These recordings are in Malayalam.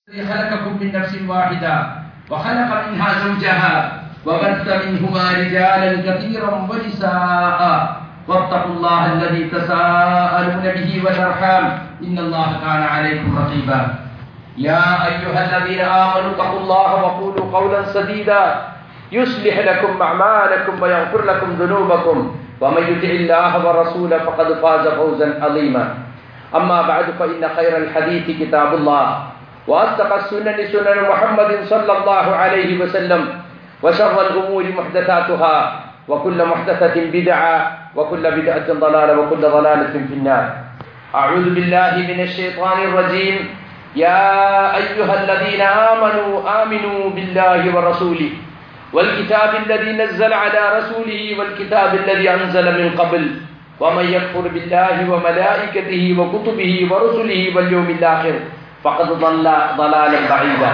خلقكم من نفس واحدة وخلق منها زوجها وبث منهما رجالا كثيرا ونساء واتقوا الله الذي تساءلون به والأرحام إن الله كان عليكم رقيبا يا أيها الذين آمنوا اتقوا الله وقولوا قولا سديدا يصلح لكم أعمالكم ويغفر لكم ذنوبكم ومن يطع الله ورسوله فقد فاز فوزا عظيما أما بعد فإن خير الحديث كتاب الله وأصدق السنن سنن محمد صلى الله عليه وسلم وشر الأمور محدثاتها وكل محدثة بدعة وكل بدعة ضلالة وكل ضلالة في النار أعوذ بالله من الشيطان الرجيم يا أيها الذين آمنوا بالله ورسوله والكتاب الذي نزل على رسوله والكتاب الذي أنزل من قبل ومن يكفر بالله وملائكته وكتبه ورسله واليوم الآخر ഫഖദ് ضل ضلالا بعيدا.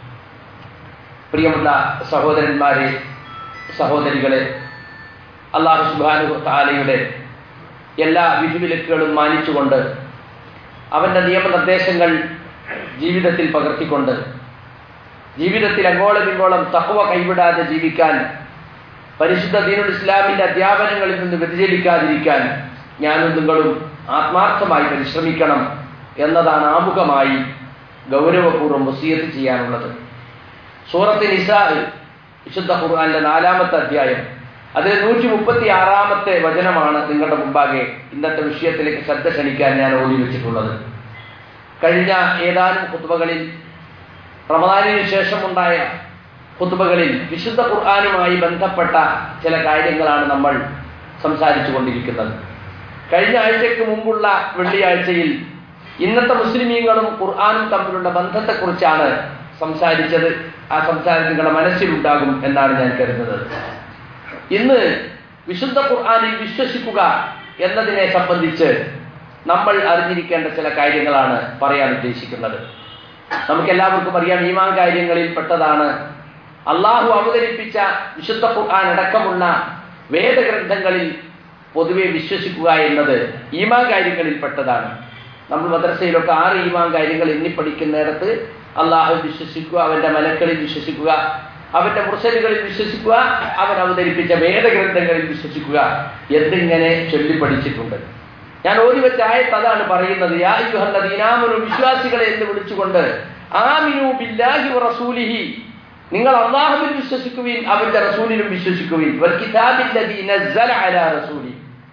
പ്രിയമുള്ള സഹോദരന്മാരെ, സഹോദരികളെ, അല്ലാഹു സുബ്ഹാനഹു വ തആലയുടെ എല്ലാ വിധിവിലക്കുകളും മാനിച്ചുകൊണ്ട് അവന്റെ നിയമനിർദ്ദേശങ്ങൾ ജീവിതത്തിൽ പകർത്തിക്കൊണ്ട് ജീവിതത്തിൽ അങ്ങോളം ഇങ്ങോളം തഖ്വ കൈവിടാതെ ജീവിക്കാൻ, പരിശുദ്ധ ദീനുൽ ഇസ്ലാമിന്റെ അധ്യാപനങ്ങളിൽ നിന്ന് വ്യതിചലിക്കാതിരിക്കാൻ ഞാനും നിങ്ങളും ആത്മാർത്ഥമായി പരിശ്രമിക്കണം എന്നതാണ് ആമുഖമായി ഗൗരവപൂർവ്വം വസിയത്ത് ചെയ്യാനുള്ളത്. സൂറത്ത് നിസാ, വിശുദ്ധ ഖുർആനിലെ 4-ാമത്തെ അധ്യായം, അതിലെ 136-ാമത്തെ വചനമാണ് നിങ്ങളുടെ മുമ്പാകെ ഇന്നത്തെ വിഷയത്തിലേക്ക് ശ്രദ്ധ ക്ഷണിക്കാൻ ഞാൻ ഓതി വെച്ചിട്ടുള്ളത്. കഴിഞ്ഞ ഏതാനും ഖുത്ബകളിൽ, റമദാനിന് ശേഷമുണ്ടായ ഖുത്ബകളിൽ വിശുദ്ധ ഖുർആനുമായി ബന്ധപ്പെട്ട ചില കാര്യങ്ങളാണ് നമ്മൾ സംസാരിച്ചു കൊണ്ടിരിക്കുന്നത്. കഴിഞ്ഞ ആഴ്ചയ്ക്ക് മുമ്പുള്ള വെള്ളിയാഴ്ചയിൽ ഇന്നത്തെ മുസ്ലിമീങ്ങളും ഖുർആനും തമ്മിലുള്ള ബന്ധത്തെക്കുറിച്ചാണ് സംസാരിച്ചത്. ആ സംസാരം നിങ്ങളുടെ മനസ്സിലുണ്ടാകും എന്നാണ് ഞാൻ കരുതുന്നത്. ഇന്ന് വിശുദ്ധ ഖുർആനിൽ വിശ്വസിക്കുക എന്നതിനെ സംബന്ധിച്ച് നമ്മൾ അറിഞ്ഞിരിക്കേണ്ട ചില കാര്യങ്ങളാണ് പറയാൻ ഉദ്ദേശിക്കുന്നത്. നമുക്കെല്ലാവർക്കും അറിയാം, ഈമാൻ കാര്യങ്ങളിൽ പെട്ടതാണ് അള്ളാഹു അവതരിപ്പിച്ച വിശുദ്ധ ഖുർആൻ അടക്കമുള്ള വേദഗ്രന്ഥങ്ങളിൽ പൊതുവെ വിശ്വസിക്കുക എന്നത് ഈമാൻ കാര്യങ്ങളിൽ പെട്ടതാണ്. നമ്മൾ മദ്രസയിലൊക്കെ 6 ഈമാൻ കാര്യങ്ങൾ എണ്ണി പഠിക്കുന്നിടത്ത് അള്ളാഹു വിശ്വസിക്കുക, അവന്റെ മലക്കളിൽ വിശ്വസിക്കുക, അവന്റെ മുർസലുകളിൽ വിശ്വസിക്കുക, അവൻ അവതരിപ്പിച്ച വേദഗ്രന്ഥങ്ങളിൽ വിശ്വസിക്കുക എന്നിങ്ങനെ ചൊല്ലി പഠിച്ചിട്ടുണ്ട്. ഞാൻ ഓതി വെച്ച ആയത്ത് അതാണ് പറയുന്നത്. യാ അയ്യുഹല്ലദീന ആമനൂ, വിശ്വാസികളെ എന്ന് വിളിച്ചുകൊണ്ട്, ആമിനൂ ബില്ലാഹി വറസൂലിഹി, നിങ്ങൾ അല്ലാഹുവിൽ വിശ്വസിക്കുവിൻ, അവന്റെ റസൂലിലും വിശ്വസിക്കുവിൻ, വൽ കിതാബില്ലദീ നസ്സല അലാ റസൂലി,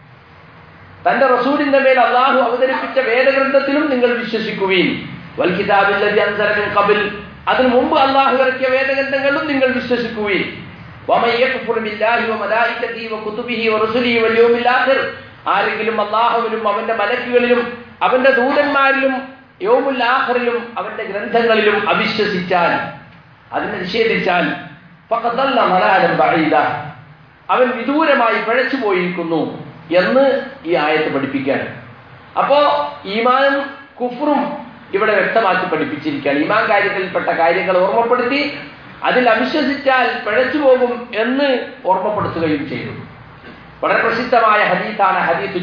തന്റെ റസൂലിന്റെ മേൽ അള്ളാഹു അവതരിപ്പിച്ച വേദഗ്രന്ഥത്തിലും നിങ്ങൾ വിശ്വസിക്കുവിൻ, വൽ കിതാബില്ലദീ അൻസല മിൻ ഖബൽ, അതിനു മുമ്പ് അള്ളാഹു ഇറക്കിയ വേദഗ്രന്ഥങ്ങളിലും നിങ്ങൾ വിശ്വസിക്കുവിൻ, വമൻ യക്ഫുർ ബില്ലാഹി വമലായികതിഹി വകുതുബിഹി വറുസുലിഹി വൽയൗമിൽ ആഖിർ, ആരെങ്കിലും അള്ളാഹുവിലും അവന്റെ മലക്കുകളിലും അവന്റെ ദൂതന്മാരിലും യൗമുൽ ആഖിറിലും അവന്റെ ഗ്രന്ഥങ്ങളിലും അവിശ്വസിച്ചാൽ, അതിനെ നിഷേധിച്ചാൽ, ഫഖദ് ضل ضلالا بعيدا, അവൻ വിദൂരമായി പിഴച്ചു പോയിരിക്കുന്നു എന്ന് ഈ ആയത്ത് പഠിപ്പിക്കാൻ. അപ്പോ ഈമാനും കുഫ്റും ഇവിടെ വ്യക്തമാക്കി പഠിപ്പിച്ചിരിക്കുകയാണ്. ഈമാൻ കാര്യങ്ങളിൽപ്പെട്ട കാര്യങ്ങൾ ഓർമ്മപ്പെടുത്തി അതിൽ അവിശ്വസിച്ചാൽ പിഴച്ചു പോകും എന്ന് ഓർമ്മപ്പെടുത്തുകയും ചെയ്തു. വളരെ പ്രസിദ്ധമായ ഹദീസാണ് ഹദീസ്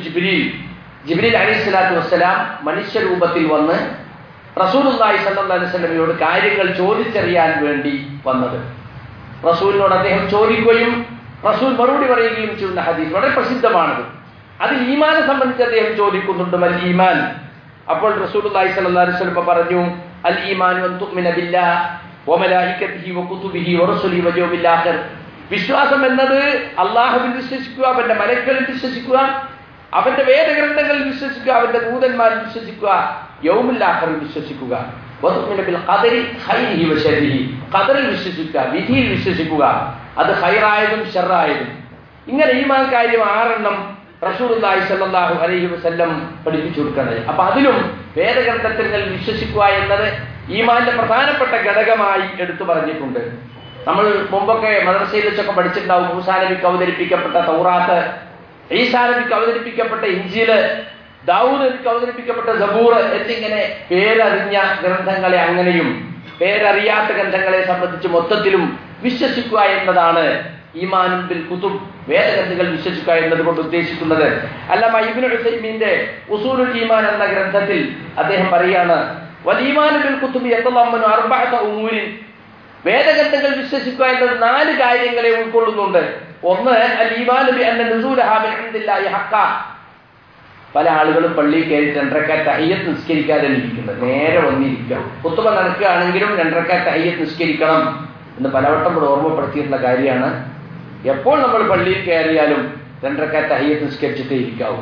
ജിബ്രീൽ അലൈഹിസ്സലാത്തു വസ്സലാം മനുഷ്യരൂപത്തിൽ വന്ന് റസൂലുള്ളാഹി സ്വല്ലല്ലാഹു അലൈഹി വസല്ലമയോട് കാര്യങ്ങൾ ചോദിച്ചറിയാൻ വേണ്ടി വന്നത്. റസൂലിനോട് അദ്ദേഹം ചോദിക്കുകയും റസൂൽ മറുപടി പറയുകയും ചെയ്യുന്ന ഹദീസ് വളരെ പ്രസിദ്ധമാണത്. അതിൽ ഈമാനെ സംബന്ധിച്ച് അദ്ദേഹം ചോദിക്കുന്നുണ്ട്, അൽ ഈമാൻ. അപ്പോൾ റസൂലുള്ളാഹി സ്വല്ലല്ലാഹു അലൈഹി വസല്ലം പറഞ്ഞു, അൽ ഈമാനു അൻ തുഅ്മിന ബില്ലാഹി വമലായികതിഹി വകുതുബിഹി വറുസുലിഹി വൽയൗമിൽ ആഖിർ, വിശ്വാസം എന്നത് അള്ളാഹുവിൽ വിശ്വസിക്കുക, അവന്റെ മലക്കുകളിൽ വിശ്വസിക്കുക, അവന്റെ വേദഗ്രന്ഥങ്ങളിൽ വിശ്വസിക്കുക, അവന്റെ ദൂതന്മാരിൽ വിശ്വസിക്കുക, യൗമുൽ ആഖിറിൽ വിശ്വസിക്കുക, വതുഅ്മിന ബിൽ ഖദരി ഖൈരിഹി വശർരിഹി, ഖദറിൽ വിശ്വസിക്കുക, വിധിയിൽ വിശ്വസിക്കുക, അത് ഖൈറായതും ശർറായതും. ഇങ്ങനെ ഈമാൻ കാര്യം 6 റസൂലുള്ളാഹി സ്വല്ലല്ലാഹു അലൈഹി വസല്ലം പഠിപ്പിച്ചു കൊടുക്കുന്നത്. അപ്പൊ അതിലും വേദഗ്രന്ഥത്തിൽ വിശ്വസിക്കുക എന്നത് ഈമാന്റെ പ്രധാനപ്പെട്ട ഘടകമായി എടുത്തു പറഞ്ഞിട്ടുണ്ട്. നമ്മൾ മുമ്പൊക്കെ മദ്രസയിൽ വെച്ചൊക്കെ പഠിച്ചിട്ടുണ്ടാവും, മൂസാ നബിക്ക് അവതരിപ്പിക്കപ്പെട്ട തൗറാത്ത്, ഈസാ നബിക്ക് അവതരിപ്പിക്കപ്പെട്ട ഇഞ്ചീല്, ദാവൂദ് നബിക്ക് അവതരിപ്പിക്കപ്പെട്ട സബൂർ എന്നിങ്ങനെ പേരറിഞ്ഞ ഗ്രന്ഥങ്ങളെ അങ്ങനെയും പേരറിയാത്ത ഗ്രന്ഥങ്ങളെ സംബന്ധിച്ച് മൊത്തത്തിലും വിശ്വസിക്കുക എന്നതാണ് ഈമാനുൻ ബിൽ കുതുബ്, വേദഗ്രന്ഥങ്ങൾ വിശ്വസിക്കുക എന്നതുകൊണ്ട് ഉദ്ദേശിക്കുന്നത്. അല്ലാമ ഇബ്നു ഉസൈമീന്റെ ഉസൂലുൽ ഈമാൻ എന്ന ഗ്രന്ഥത്തിൽ അദ്ദേഹം പറയാണ്, വൽഈമാനു ബിൽ കുതുബി യതളമ്മനു അർബഅത ഉമൂരിൻ, വേദഗ്രന്ഥങ്ങൾ വിശ്വസിക്കുക എന്നത് 4 കാര്യങ്ങളെ ഉൾക്കൊള്ളുന്നുണ്ട്. ഒന്ന്, അൽ ഈമാനു ബി അന്ന നുസൂലഹാ മിൻ ഇൻദില്ലാഹി ഹഖ്ഖ. പല ആളുകളും പള്ളിയിൽ കയറി 2 റക്അത്ത് തഹയ്യത്ത് നിസ്കരിക്കാതെ ഇരിക്കുന്നത്, നേരെ വന്നിരിക്കുക. ഖുത്ബ നടക്കുകയാണെങ്കിലും 2 റക്അത്ത് തഹയ്യത്ത് നിസ്കരിക്കണം എന്ന് പലവട്ടം കൂടെ ഓർമ്മപ്പെടുത്തിയിട്ടുള്ള കാര്യമാണ്. എപ്പോൾ നമ്മൾ പള്ളിയിൽ കയറിയാലും 2 റക്അത്ത് തഹയ്യത്ത് നിസ്കരിച്ചിട്ടേ ഇരിക്കാവൂ.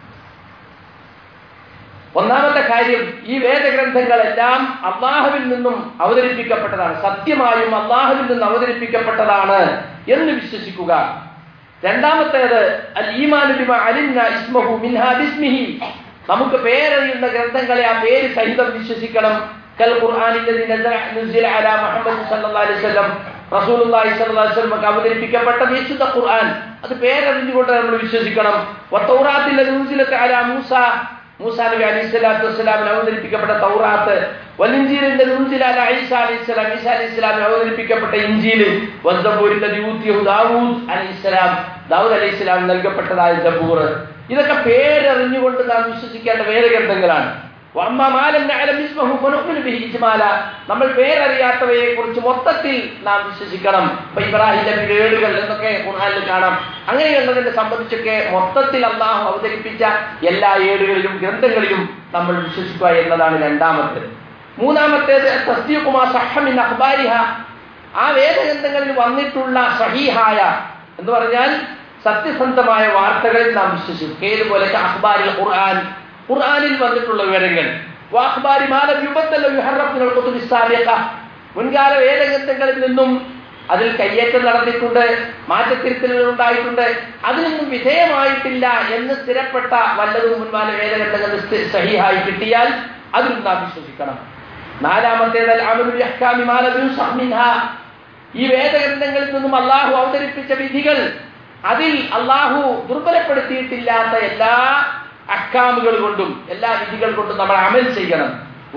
ഒന്നാമത്തെ കാര്യം, ഈ വേദഗ്രന്ഥങ്ങളെല്ലാം അല്ലാഹുവിൽ നിന്നും അവതരിപ്പിക്കപ്പെട്ടതാണ്, സത്യമായും അല്ലാഹുവിൽ നിന്ന് അവതരിപ്പിക്കപ്പെട്ടതാണ് എന്ന് വിശ്വസിക്കുക. രണ്ടാമത്തേത്, അൽ ഈമാനു ബിമാ അലിംനാ ഇസ്മഹു മിൻഹാ ബിസ്മിഹി, നമുക്ക് പേരറിയുന്ന ഗ്രന്ഥങ്ങളെ ആ പേര് സഹിതം വിശ്വസിക്കണം. കൽ ഖുർആനില്ലദീ നസില അലാ മുഹമ്മദ് സല്ലല്ലാഹു അലൈഹി വസല്ലം, റസൂലുള്ളാഹി സ്വല്ലല്ലാഹു അലൈഹി വസല്ലം അവതരിപ്പിക്കപ്പെട്ട വിശുദ്ധ ഖുർആൻ, അത് പേരറിഞ്ഞുകൊണ്ട് നമ്മൾ വിശ്വസിക്കണം. വത്തൗറാത്തില്ലദീ ഉൻസിലത അലാ മൂസാ നബി അലൈഹിസ്സലാത്തു വസ്സലാമിന് അവതരിപ്പിക്കപ്പെട്ട തൗറാത്ത്, വൽഇൻജീലില്ലദീ ഉൻസില അലാ ഈസാ അലൈഹിസ്സലാം, ഈസാ അലൈഹിസ്സലാമിന് അവതരിപ്പിക്കപ്പെട്ട ഇൻജീൽ, വസ്സബൂരില്ലദീ ഊതിയഹു ദാവൂദ് അലൈഹിസ്സലാം, ദാവൂദ് അലൈഹിസ്സലാം നൽകപ്പെട്ടതായ സബൂർ. ഇതൊക്കെ പേരറിഞ്ഞുകൊണ്ട് നാം വിശ്വസിക്കേണ്ട വേദഗ്രന്ഥങ്ങളാണ്. നമ്മൾ പേരറിയാത്തവയെ കുറിച്ച് മൊത്തത്തിൽ നാം വിശ്വസിക്കണം. ഇപ്പൊ ഇബ്രാഹിം നബിയുടെ ഏടുകൾ എന്നൊക്കെ ഖുർആനിൽ കാണാം. അങ്ങനെയുള്ളതിനെ സംബന്ധിച്ചൊക്കെ മൊത്തത്തിൽ അല്ലാഹു അവതരിപ്പിച്ച എല്ലാ ഏടുകളിലും ഗ്രന്ഥങ്ങളിലും നമ്മൾ വിശ്വസിക്കുക എന്നതാണ് രണ്ടാമത്തേത്. മൂന്നാമത്തേത്, തസ്ദീഖു മാ സഹ്ഹ മിൻ അഖ്ബാരിഹ, ആ വേദഗ്രന്ഥങ്ങളിൽ വന്നിട്ടുള്ള സഹീഹായ എന്ന് പറഞ്ഞാൽ സത്യസന്ധമായ വാർത്തകളിൽ നാം വിശ്വസിക്കും. ഏതുപോലെ അഖ്ബാരിൽ ഖുർആൻ, ഖുർആനിൽ വന്നിട്ടുള്ള വിവരങ്ങൾ, വഅഖ്ബാരി മാ ലം യുബദ്ദൽ യുഹറഫ് മിനൽ കുതുബി സാബിഖ, മുൻകാല വേദഗ്രന്ഥങ്ങളിൽ നിന്നും അതിൽ കയ്യേറ്റം നടന്നിട്ടുണ്ട്, മാറ്റത്തിരുത്തലുകൾ ഉണ്ടായിട്ടുണ്ട്, അതിനൊന്നും വിധേയമായിട്ടില്ല എന്ന് സ്ഥിരപ്പെട്ട വല്ലതും മുൻകാല വേദഗ്രന്ഥങ്ങൾ സഹീഹായി കിട്ടിയാൽ അതിലും നാം വിശ്വസിക്കണം. നാലാമത്തേത്, അൽ അമലു ബി അഹ്കാമി മാ ലം യുൻസഖ് മിൻഹാ, ഈ വേദഗ്രന്ഥങ്ങളിൽ നിന്നും അല്ലാഹു അവതരിപ്പിച്ച വിധികൾ, അതിൽ അല്ലാഹു ദുർബലപ്പെടുത്തിയിട്ടില്ലാത്ത എല്ലാ അഹ്കാമുകൾ കൊണ്ടും എല്ലാ വിധികൾ കൊണ്ടും നമ്മൾ അമൽ ചെയ്യണം.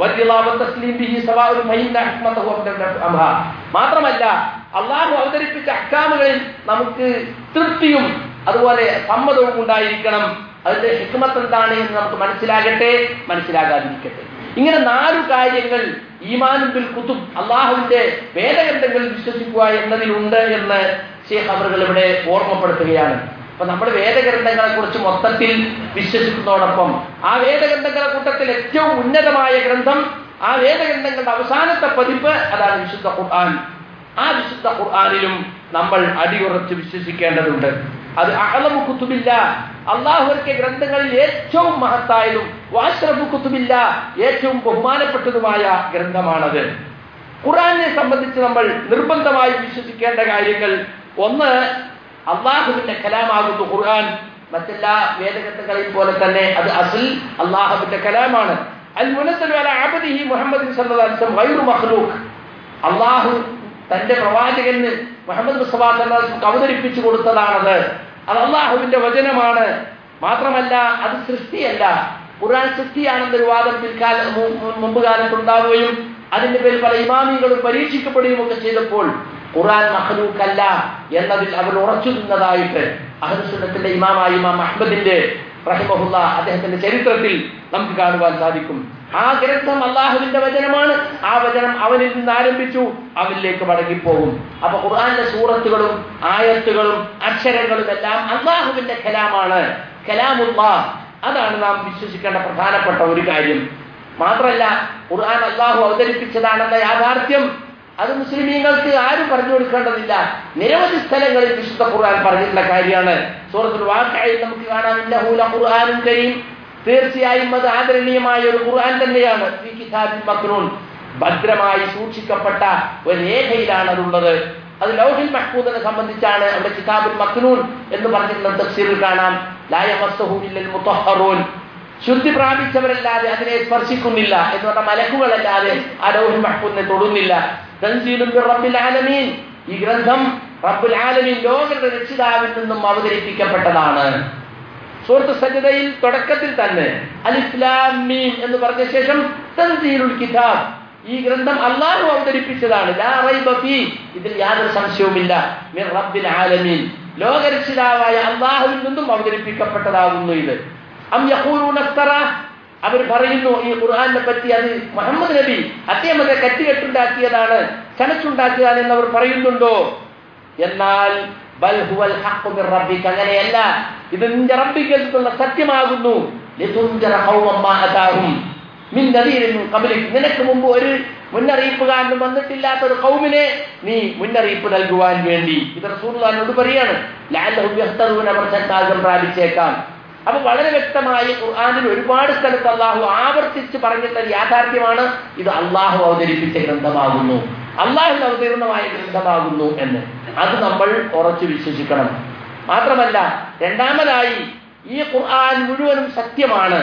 മാത്രമല്ല അല്ലാഹു അവതരിപ്പിച്ച അഹ്കാമുകളിൽ നമുക്ക് തൃപ്തിയും അതുപോലെ സമ്മതവും ഉണ്ടായിരിക്കണം. അതിന്റെ ഹിക്മത്ത് എന്താണ് എന്ന് നമുക്ക് മനസ്സിലാകട്ടെ, മനസ്സിലാകാതിരിക്കട്ടെ. ഇങ്ങനെ 4 കാര്യങ്ങൾ ഈമാനുൻ ബിൽ കുതുബ്, അല്ലാഹുവിന്റെ വേദഗ്രന്ഥങ്ങളിൽ വിശ്വസിക്കുക എന്നതിലുണ്ട് എന്ന് ശൈഖ് അവറുകൾ ഇവിടെ ഓർമ്മപ്പെടുത്തുകയാണ്. അപ്പൊ നമ്മൾ വേദഗ്രന്ഥങ്ങളെ കുറിച്ച് മൊത്തത്തിൽ വിശ്വസിക്കുന്നതോടൊപ്പം ആ വേദഗ്രന്ഥങ്ങളെ കൂട്ടത്തിൽ ഏറ്റവും ഉന്നതമായ ഗ്രന്ഥം, ആ വേദഗ്രന്ഥങ്ങളുടെ അവസാനത്തെ പതിപ്പ്, അതാണ് വിശുദ്ധ ഖുർആൻ. ആ വിശുദ്ധ ഖുർആനിലും നമ്മൾ അടിയുറച്ച് വിശ്വസിക്കേണ്ടതുണ്ട്. അത് അഅ്ലമു കുതുബില്ല, അല്ലാഹുവിന്റെ ഗ്രന്ഥങ്ങളിൽ ഏറ്റവും മഹത്തായതും വഅശ്റഫു കുതുബില്ല, ഏറ്റവും ബഹുമാനപ്പെട്ടതുമായ ഗ്രന്ഥമാണത്. ഖുർആനെ സംബന്ധിച്ച് നമ്മൾ നിർബന്ധമായി വിശ്വസിക്കേണ്ട കാര്യങ്ങൾ, ഒന്ന്, അള്ളാഹുവിന്റെ കലാമാകുന്നു ഖുർആൻ. മറ്റെല്ലാ വേദഗ്രന്ഥങ്ങളെയും പോലെ തന്നെ അത് അസ്ൽ അള്ളാഹുവിന്റെ കലാമാണ്. അൽ മുനസ്സലു അലാ അബ്ദിഹി മുഹമ്മദ് സല്ലല്ലാഹു അലൈഹി വസല്ലം ഗൈറു മഖ്ലൂഖ്, അള്ളാഹു തന്റെ പ്രവാചകന് മുഹമ്മദ് മുസ്തഫ സല്ലല്ലാഹു അലൈഹി വസല്ലം അവതരിപ്പിച്ചു കൊടുത്തതാണത്. അത് അള്ളാഹുവിന്റെ വചനമാണ്. മാത്രമല്ല അത് സൃഷ്ടിയല്ല. ഖുർആൻ സൃഷ്ടിയാണെന്നൊരു വാദം മുമ്പ് കാലത്തുണ്ടാവുകയും അതിന്റെ പേരിൽ പല ഇമാമികളും പരീക്ഷിക്കപ്പെടുകയും ഒക്കെ ചെയ്തപ്പോൾ ഖുർആൻ മഖ്ലൂഖല്ല എന്നതിൽ അവർ ഉറച്ചു നിന്നതായിട്ട് അഹ്ലുസുന്നത്തിന്റെ ഇമാമായ ഇമാം അഹ്മദിന്റെ റഹിമഹുല്ലാ അദ്ദേഹത്തിന്റെ ചരിത്രത്തിൽ നമുക്ക് കാണുവാൻ സാധിക്കും. ആ ഗ്രന്ഥം അല്ലാഹുവിന്റെ വചനമാണ്. ആ വചനം അവനിൽ നിന്ന് ആരംഭിച്ചു, അവനിലേക്ക് മടങ്ങിപ്പോകും. അപ്പൊ ഖുർആനിലെ സൂറത്തുകളും ആയത്തുകളും അക്ഷരങ്ങളും എല്ലാം അല്ലാഹുവിന്റെ കലാമാണ്, കലാമുല്ലാഹ്. അതാണ് നാം വിശ്വസിക്കേണ്ട പ്രധാനപ്പെട്ട ഒരു കാര്യം. മാത്രമല്ല ഖുർആൻ അല്ലാഹു അവതരിപ്പിച്ചതാണെന്ന യാഥാർത്ഥ്യം അത് മുസ്ലിമീങ്ങൾക്ക് ആരും പറഞ്ഞു കൊടുക്കേണ്ടതില്ല. നിരവധി സ്ഥലങ്ങളിൽ വിശുദ്ധ ഖുർആൻ പറഞ്ഞിട്ടുള്ള കാര്യമാണ്. സൂറത്തുൽ വാഖിഅയിൽ നമുക്ക് കാണാം, ഇന്നഹു ലഖുർആനുൻ കരീം, തീർച്ചയായും അത് ആദരണീയമായ ഒരു ഖുർആൻ തന്നെയാണ്. ഫീ കിതാബിൻ മക്നൂൻ, ഭദ്രമായി സൂക്ഷിക്കപ്പെട്ട ഒരു രേഖയിലാണ് അതുള്ളത്. അത് ലൗഹിൽ മഹ്ഫൂദിനെ സംബന്ധിച്ചാണ് അവിടെ കിതാബുൽ മക്നൂൻ എന്ന് പറഞ്ഞിട്ടുള്ള തഫ്സീറിൽ കാണാം. ലാ യമസ്സുഹു ഇല്ലൽ മുതഹ്ഹറൂൻ, ശുദ്ധി പ്രാപിച്ചവരല്ലാതെ അതിനെ സ്പർശിക്കുന്നില്ല എന്ന് പറഞ്ഞ മലക്കുകളല്ലാതെ ആ ലൗഹിൽ മഹ്ഫൂദിനെ തൊടുന്നില്ല. തൻസീലുൻ മിർ റബ്ബിൽ ആലമീൻ, ഈ ഗ്രന്ഥം റബ്ബുൽ ആലമീൻ ലോകങ്ങളുടെ രക്ഷിതാവിൽ നിന്നും അവതരിപ്പിക്കപ്പെട്ടതാണ്. സൂറത്ത് സജ്ദയിൽ തുടക്കത്തിൽ തന്നെ അലിഫ് ലാം മീം എന്ന് പറഞ്ഞ ശേഷം തൻസീലുൽ കിതാബ്, ഈ ഗ്രന്ഥം അല്ലാഹു അവതരിപ്പിച്ചതാണ്. ലാ റൈബ ഫീ, ഇതിൽ യാതൊരു സംശയവുമില്ല. മിർ റബ്ബിൽ ആലമീൻ, ലോകരക്ഷിതാവായ അല്ലാഹുവിൽ നിന്നും അവതരിപ്പിക്കപ്പെട്ടതാകുന്നു ഇത്. അം യഖൂലൂന ഇഫ്തറ, അവർ പറയുന്നു ഈ ഖുർആനെ പറ്റി അത് മുഹമ്മദ് നബി അദ്ദേഹത്തെ കെട്ടുണ്ടാക്കിയതാണ്, ചമച്ചുണ്ടാക്കിയതാണ് എന്നവർ പറയുന്നുണ്ടോ? എന്നാൽ ബൽ ഹുവൽ ഹഖ്ഖു മിർ റബ്ബിക, അങ്ങനെയല്ല, ഇത് നിന്റെ റബ്ബിൽ നിന്നുള്ള സത്യമാകുന്നു. ലിതുൻദിറ ഖൗമൻ മാ അതാഹും മിൻ നദീരിൻ മിൻ ഖബ്ലിക്, നിനക്ക് മുമ്പ് ഒരു മുന്നറിയിപ്പുകാരനും വന്നിട്ടില്ലാത്ത ഒരു ഖൗമിനെ നീ മുന്നറിയിപ്പ് നൽകുവാൻ വേണ്ടി. ഇത് റസൂലുള്ളാഹിനോട് പറയാണ്. ലഅല്ലഹും യഹ്തദൂന, അവർ സന്മാർഗ്ഗം പ്രാപിച്ചേക്കാം. അപ്പൊ വളരെ വ്യക്തമായി ഖുർആനിൽ ഒരുപാട് സ്ഥലത്ത് അള്ളാഹു ആവർത്തിച്ച് പറഞ്ഞിട്ട യാഥാർത്ഥ്യമാണ് ഇത് അള്ളാഹു അവതരിപ്പിച്ച ഗ്രന്ഥമാകുന്നു, അള്ളാഹുവിന് അവതീർണമായ ഗ്രന്ഥമാകുന്നു എന്ന്. അത് നമ്മൾ ഉറച്ചു വിശ്വസിക്കണം. മാത്രമല്ല, രണ്ടാമതായി ഈ ഖുർആൻ മുഴുവനും സത്യമാണ്.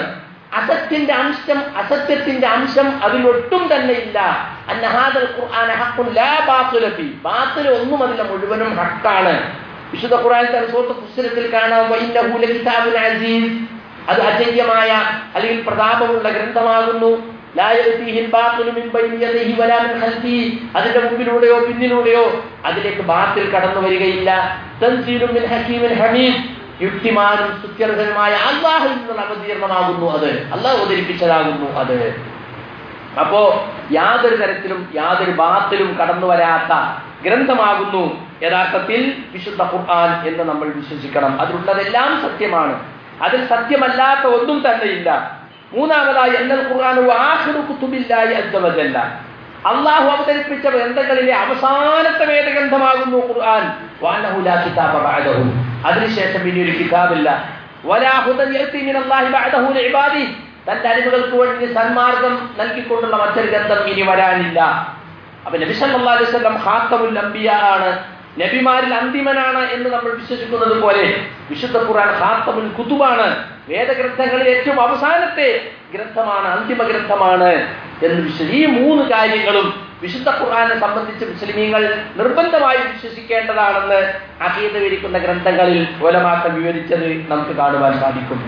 അസത്യത്തിന്റെ അംശം അതിലൊട്ടും തന്നെ ഇല്ല. അന്നഹാദൽ ഖുർആന ഹഖ്ഖുൻ ലാ ബാതില ഫീ, ബാതിൽ ഒന്നും അതില്ല, മുഴുവനും ഹഖാണ്. വിശുദ്ധ ഖുർആനിൽ സൂറത്ത് ഫുസ്സിലത്തിൽ കാണാം, വഇന്നഹു ലകിതാബുൻ അസീസ്, അത് അജയ്യമായ അല്ലെങ്കിൽ പ്രതാപമുള്ള ഗ്രന്ഥമാകുന്നു. ലാ യഅതീഹിൽ ബാതിലു മിൻ ബൈനി യദൈഹി വലാ മിൻ ഖൽഫിഹി, അതിന്റെ മുമ്പിലൂടെയോ പിന്നിലൂടെയോ അതിലേക്ക് ബാതിൽ കടന്നു വരികയില്ല. തൻസീലുൻ മിൻ ഹകീമിൻ ഹമീദ്, യുക്തിമാനും സുത്യർഹനുമായ അല്ലാഹുവിൽ നിന്നുള്ള അവതീർണമാകുന്നു അത്, അല്ലാഹു അവതരിപ്പിച്ചതാകുന്നു അത്. അപ്പോ യാതൊരു തരത്തിലും യാതൊരു ബാത്തിലും കടന്നു വരാത്ത ഗ്രന്ഥമാകുന്നു യഥാർത്ഥത്തിൽ വിശുദ്ധ ഖുർആൻ എന്ന് നമ്മൾ വിശ്വസിക്കണം. അതിലുള്ളതെല്ലാം സത്യമാണ്, അതിൽ സത്യമല്ലാത്ത ഒന്നും തന്നെയില്ല. മൂന്നാമതായി അന്നൽ ഖുർആൻ ആഖിറു കുതുബില്ലാഹി അസ്സ വജല്ല, അല്ലാഹു അവതരിപ്പിച്ച ഗ്രന്ഥങ്ങളിലെ അവസാനത്തെ വേദഗ്രന്ഥമാകുന്നു ഖുർആൻ. വഅന്നഹു ലാ കിതാബ ബഅദഹു, അതിനുശേഷം ഇനി ഒരു കിതാബില്ല. വലാ ഹുദൻ യഅതി മിനല്ലാഹി ബഅദഹു ലിഇബാദി, തന്റെ അടിമകൾക്ക് വേണ്ടി സന്മാർഗം നൽകിക്കൊണ്ടുള്ള മറ്റൊരു ഗ്രന്ഥം ഇനി വരാനില്ല. അപ്പൊ നബി സല്ലല്ലാഹു അലൈഹി വസല്ലം ഖാത്തമുൽ അംബിയ ആണ്, നബിമാരിൽ അന്തിമനാണ് എന്ന് നമ്മൾ വിശ്വസിക്കുന്നത് പോലെ വിശുദ്ധ ഖുർആൻ ഖാത്തമുൽ കുതുബാണ്, വേദഗ്രന്ഥങ്ങളിൽ ഏറ്റവും അവസാനത്തെ ഗ്രന്ഥമാണ്, അന്തിമ ഗ്രന്ഥമാണ് എന്ന് ഈ മൂന്ന് കാര്യങ്ങളും വിശുദ്ധ ഖുർആനെ സംബന്ധിച്ച് മുസ്ലിമീങ്ങൾ നിർബന്ധമായി വിശ്വസിക്കേണ്ടതാണെന്ന് അഖീദ വിരിക്കുന്ന ഗ്രന്ഥങ്ങളിൽ ഉലമാക്കൾ വിവരിച്ചത് നമുക്ക് കാണുവാൻ സാധിക്കും.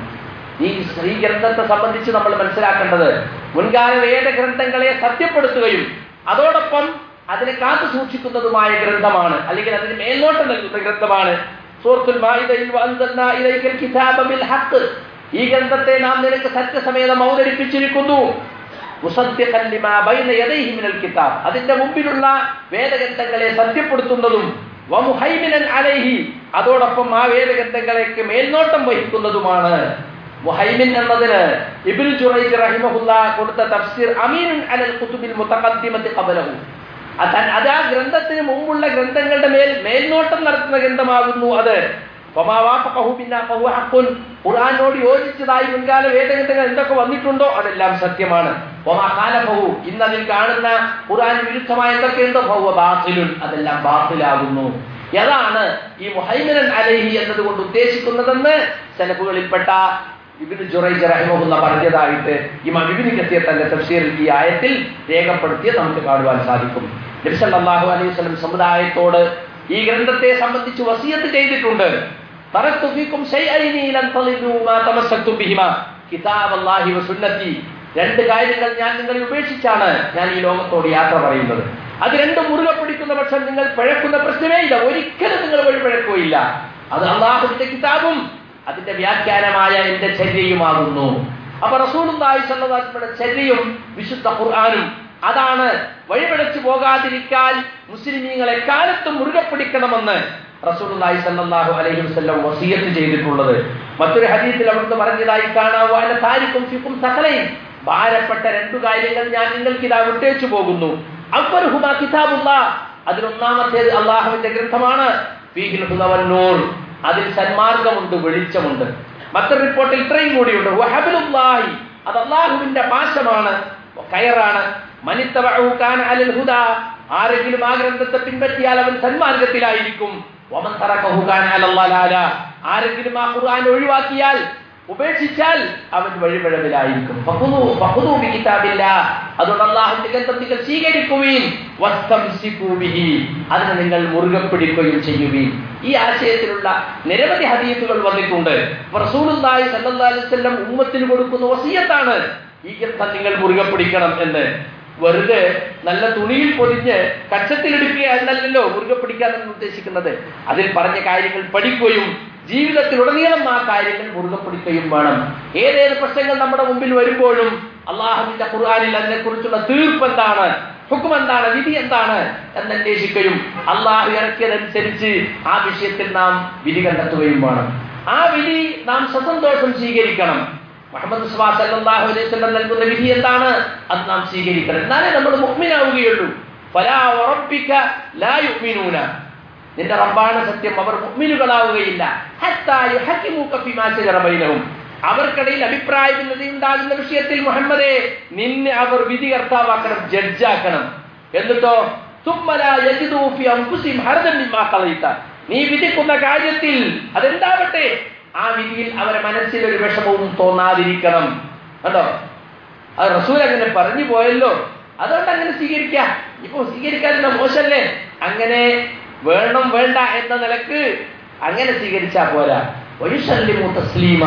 ഈ ഗ്രന്ഥത്തെ സംബന്ധിച്ച് നമ്മൾ മനസ്സിലാക്കേണ്ടത് മുൻകാല വേദഗ്രന്ഥങ്ങളെ സത്യപ്പെടുത്തുകയും അതോടൊപ്പം അതിനെ കാത്തു സൂക്ഷിക്കുന്നതുമായ ഗ്രന്ഥമാണ്, അല്ലെങ്കിൽ അതിന് മേൽനോട്ടം നൽകുന്ന ഗ്രന്ഥമാണ്. സൂറത്തുൽ മാഇദയിൽ വഅൻസൽനാ ഇലൈക്കൽ കിതാബ ബിൽ ഹഖ്, ഈ ഗ്രന്ഥത്തെ നാം നിനക്ക് സത്യസമേതം അവതരിപ്പിച്ചിരിക്കുന്നു. മുസദ്ദിഖൻ ലിമാ ബൈന യദൈഹി മിനൽ കിതാബ്, അതിന്റെ മുമ്പിലുള്ള വേദഗ്രന്ഥങ്ങളെ സത്യപ്പെടുത്തുന്നതും വമുഹൈമിനൻ അലൈഹി, അതോടൊപ്പം ആ വേദഗ്രന്ഥങ്ങളേക്ക് മേൽനോട്ടം വഹിക്കുന്നതുമാണ്. മുഹൈമിൻ എന്നതിന് ഇബ്നു ജുറൈജ് റഹിമഹുല്ലാ കൊടുത്ത തഫ്സീർ അമീനുൻ അലൽ കുതുബിൽ മുതഖദ്ദിമത്തി ഖബലഹു, അത് ആ ഗ്രന്ഥത്തിന് മുമ്പുള്ള ഗ്രന്ഥങ്ങളുടെ മേൽനോട്ടം നടത്തുന്ന ഗ്രന്ഥമാകുന്നു അത്. ഖുർആനോട് യോജിച്ചതായി മുൻകാല വേദഗ്രന്ഥങ്ങൾ എന്തൊക്കെ വന്നിട്ടുണ്ടോ അതെല്ലാം സത്യമാണ്. ഇന്നതിൽ കാണുന്ന ഖുർആൻ വിരുദ്ധമായ എന്തൊക്കെയുണ്ടോ അതെല്ലാം ബാത്തിലാകുന്നു. അതാണ് ഈ മുഹൈമിനൻ അലൈഹി എന്നതുകൊണ്ട് ഉദ്ദേശിക്കുന്നതെന്ന് സലഫുകളിൽപ്പെട്ട ഇബ്നു ജുറൈജ് റഹിമഹുല്ലാ പറഞ്ഞതായിട്ട് ഇമാം ഇബ്നു കസീർ തന്റെ തഫ്സീറിൽ ഈ ആയത്തിൽ രേഖപ്പെടുത്തിയത് നമുക്ക് കാണുവാൻ സാധിക്കും. നബി സല്ലല്ലാഹു അലൈഹി വസല്ലം സമുദായത്തോട് ഈ ഗ്രന്ഥത്തെ സംബന്ധിച്ച് വസിയത്ത് ചെയ്തിട്ടുണ്ട്. തറക്തു ഫീകും ശൈഅൈനി ലൻ തളില്ലു മാ തമസ്സക്തും ബിഹിമാ കിതാബല്ലാഹി വസുന്നതി, രണ്ട് കാര്യങ്ങൾ ഞാൻ നിങ്ങളെ ഉപേക്ഷിച്ചാണ് ഞാൻ ഈ ലോകത്തോട് യാത്ര പറയുന്നത്. അത് രണ്ടും മുറുകെ പിടിക്കുന്ന പക്ഷം നിങ്ങൾ പിഴക്കുന്ന പ്രശ്നമേ ഇല്ല, ഒരിക്കലും നിങ്ങൾ വഴി പിഴക്കുകയില്ല. അത് അല്ലാഹുവിന്റെ കിതാബും അതിന്റെ വ്യാഖ്യാനമായ എന്റെ ചര്യയുമാകുന്നു. അപ്പൊ റസൂലുള്ളാഹി സ്വല്ലല്ലാഹു അലൈഹി വസല്ലം ചര്യയും വിശുദ്ധ ഖുർആനും അതാണ് വഴിപിഴച്ചു പോകാതിരിക്കാൻ മുസ്ലിമീങ്ങളെ കാലത്തും മുറുകെ പിടിക്കണമെന്ന് റസൂലുള്ളാഹി സ്വല്ലല്ലാഹു അലൈഹി വസല്ലം വസിയത്ത് ചെയ്തിട്ടുള്ളത്. മറ്റൊരു ഹദീസിൽ അവിടുന്ന് പറഞ്ഞതായി കാണാം, വഅന താരിക്കും ഫികും സഖലൈൻ, ഭാരപ്പെട്ട രണ്ടു കാര്യങ്ങൾ ഞാൻ നിങ്ങൾക്ക് ഇതാ വിട്ടേച്ചു പോകുന്നു. അവ്വലുഹുമാ കിതാബുല്ലാഹ്, അതിലൊന്നാമത്തേത് അല്ലാഹുവിന്റെ ഗ്രന്ഥമാണ്. ഫീഹിൽ ഹുദാ വന്നൂർ, അതിൽ സന്മാർഗമുണ്ട്, വെളിച്ചമുണ്ട്. മറ്റൊരു റിപ്പോർട്ടിൽ ഇത്രയും കൂടിയുണ്ട്, വഹബലുല്ലാഹി, അത് അല്ലാഹുവിന്റെ പാശമാണ്, കയറാണ്. മനിത്തബഉ കാന അലൽ ഹുദാ, ആരെങ്കിലും ആ ഗ്രന്ഥത്തെ പിൻപറ്റിയാൽ അവൻ സന്മാർഗത്തിലായിരിക്കും. വമൻ തറകഹു കാന അലൽ ളലാല, ആരെങ്കിലും ആ ഖുർആൻ ഒഴിവാക്കിയാൽ ഉപേക്ഷിച്ചാൽ അവൻ വഴിപിഴവിലായിരിക്കും. ഫഖുദൂ ബികിതാബില്ലാഹ്, അതുകൊണ്ട് അല്ലാഹുവിന്റെ ഗ്രന്ഥത്തിൽ സ്വീകരിക്കുകയും വസ്തംസികൂ ബിഹി, അതിനെ നിങ്ങൾ മുറുകെ പിടിക്കുകയും ചെയ്യുകയും. ഈ ആശയത്തിലുള്ള നിരവധി ഹദീസുകൾ വന്നിട്ടുണ്ട്. റസൂലുള്ളാഹി സ്വല്ലല്ലാഹു അലൈഹി വസല്ലം ഉമ്മത്തിന് കൊടുക്കുന്ന വസിയത്താണ് ഈ ഗ്രന്ഥം നിങ്ങൾ മുറുകെ പിടിക്കണം എന്ന്. വെറുതെ നല്ല തുണിയിൽ പൊതിഞ്ഞ് കക്ഷത്തിലെടുക്കുക എന്നല്ലല്ലോ മുറുകെ പിടിക്കാമെന്ന് ഉദ്ദേശിക്കുന്നത്. അതിൽ പറഞ്ഞ കാര്യങ്ങൾ പഠിക്കുകയും ജീവിതത്തിലുടനീളം ആ കാര്യങ്ങൾ മുറുകെ പിടിക്കുകയും വേണം. ഏതേത് പ്രശ്നങ്ങൾ നമ്മുടെ മുമ്പിൽ വരുമ്പോഴും അള്ളാഹുവിന്റെ ഖുർആനിൽ അതിനെക്കുറിച്ചുള്ള തീർപ്പ് എന്താണ്, ഹുക്ം എന്താണ്, വിധി എന്താണ് എന്നന്വേഷിക്കുകയും അള്ളാഹു ഇറക്കിയതനുസരിച്ച് ആ വിഷയത്തിൽ നാം വിധി കണ്ടെത്തുകയും വേണം. ആ വിധി നാം സസന്തോഷം സ്വീകരിക്കണം. മുഹമ്മദ് മുസ്തഫ സല്ലല്ലാഹു അലൈഹി വസല്ലം നൽകുന്ന വിധി എന്താണ് അത് നാം സ്വീകരിക്കണം. എന്നാലേ നമ്മൾ മുഅ്മിനാവുകയുള്ളൂ. ഫലാ വറബ്ബിക ലാ യുഅ്മിനൂന, നിന്റെ റബ്ബാണ് സത്യം, അവർ മുഅ്മിനുകളാവുകയില്ല. ഹത്താ യുഹക്കിമുക ഫീമാ ശജറ ബൈനഹും, അവർക്കിടയിൽ അഭിപ്രായ ഭിന്നത ഉണ്ടാകുന്ന വിഷയത്തിൽ മുഹമ്മദേ നിന്നെ അവർ വിധികർത്താവാക്കണം, ജഡ്ജാക്കണം. എന്നിട്ടോ സുമ്മ ലാ യജിദൂ ഫീ അൻഫുസിഹിം ഹർജൻ മിമ്മാ ഖളൈത, നീ വിധിക്കുന്ന കാര്യത്തിൽ അതെന്താവട്ടെ ആ വിധിയിൽ അവരെ മനസ്സിൽ ഒരു വിഷമവും തോന്നാതിരിക്കണം. കണ്ടോ, അത് റസൂൽ അങ്ങനെ പറഞ്ഞു പോയല്ലോ, അതുകൊണ്ട് അങ്ങനെ സ്വീകരിക്കാം. ഇപ്പൊ സ്വീകരിക്കാനുള്ള മോശമല്ലേ? അങ്ങനെ വേണം വേണ്ട എന്ന നിലക്ക് അങ്ങനെ സ്വീകരിച്ചാൽ പോരാ. വയുസല്ലിമു തസ്ലീമ,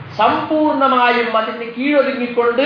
സമ്പൂർണമായും അതിന് കീഴൊതുങ്ങിക്കൊണ്ട്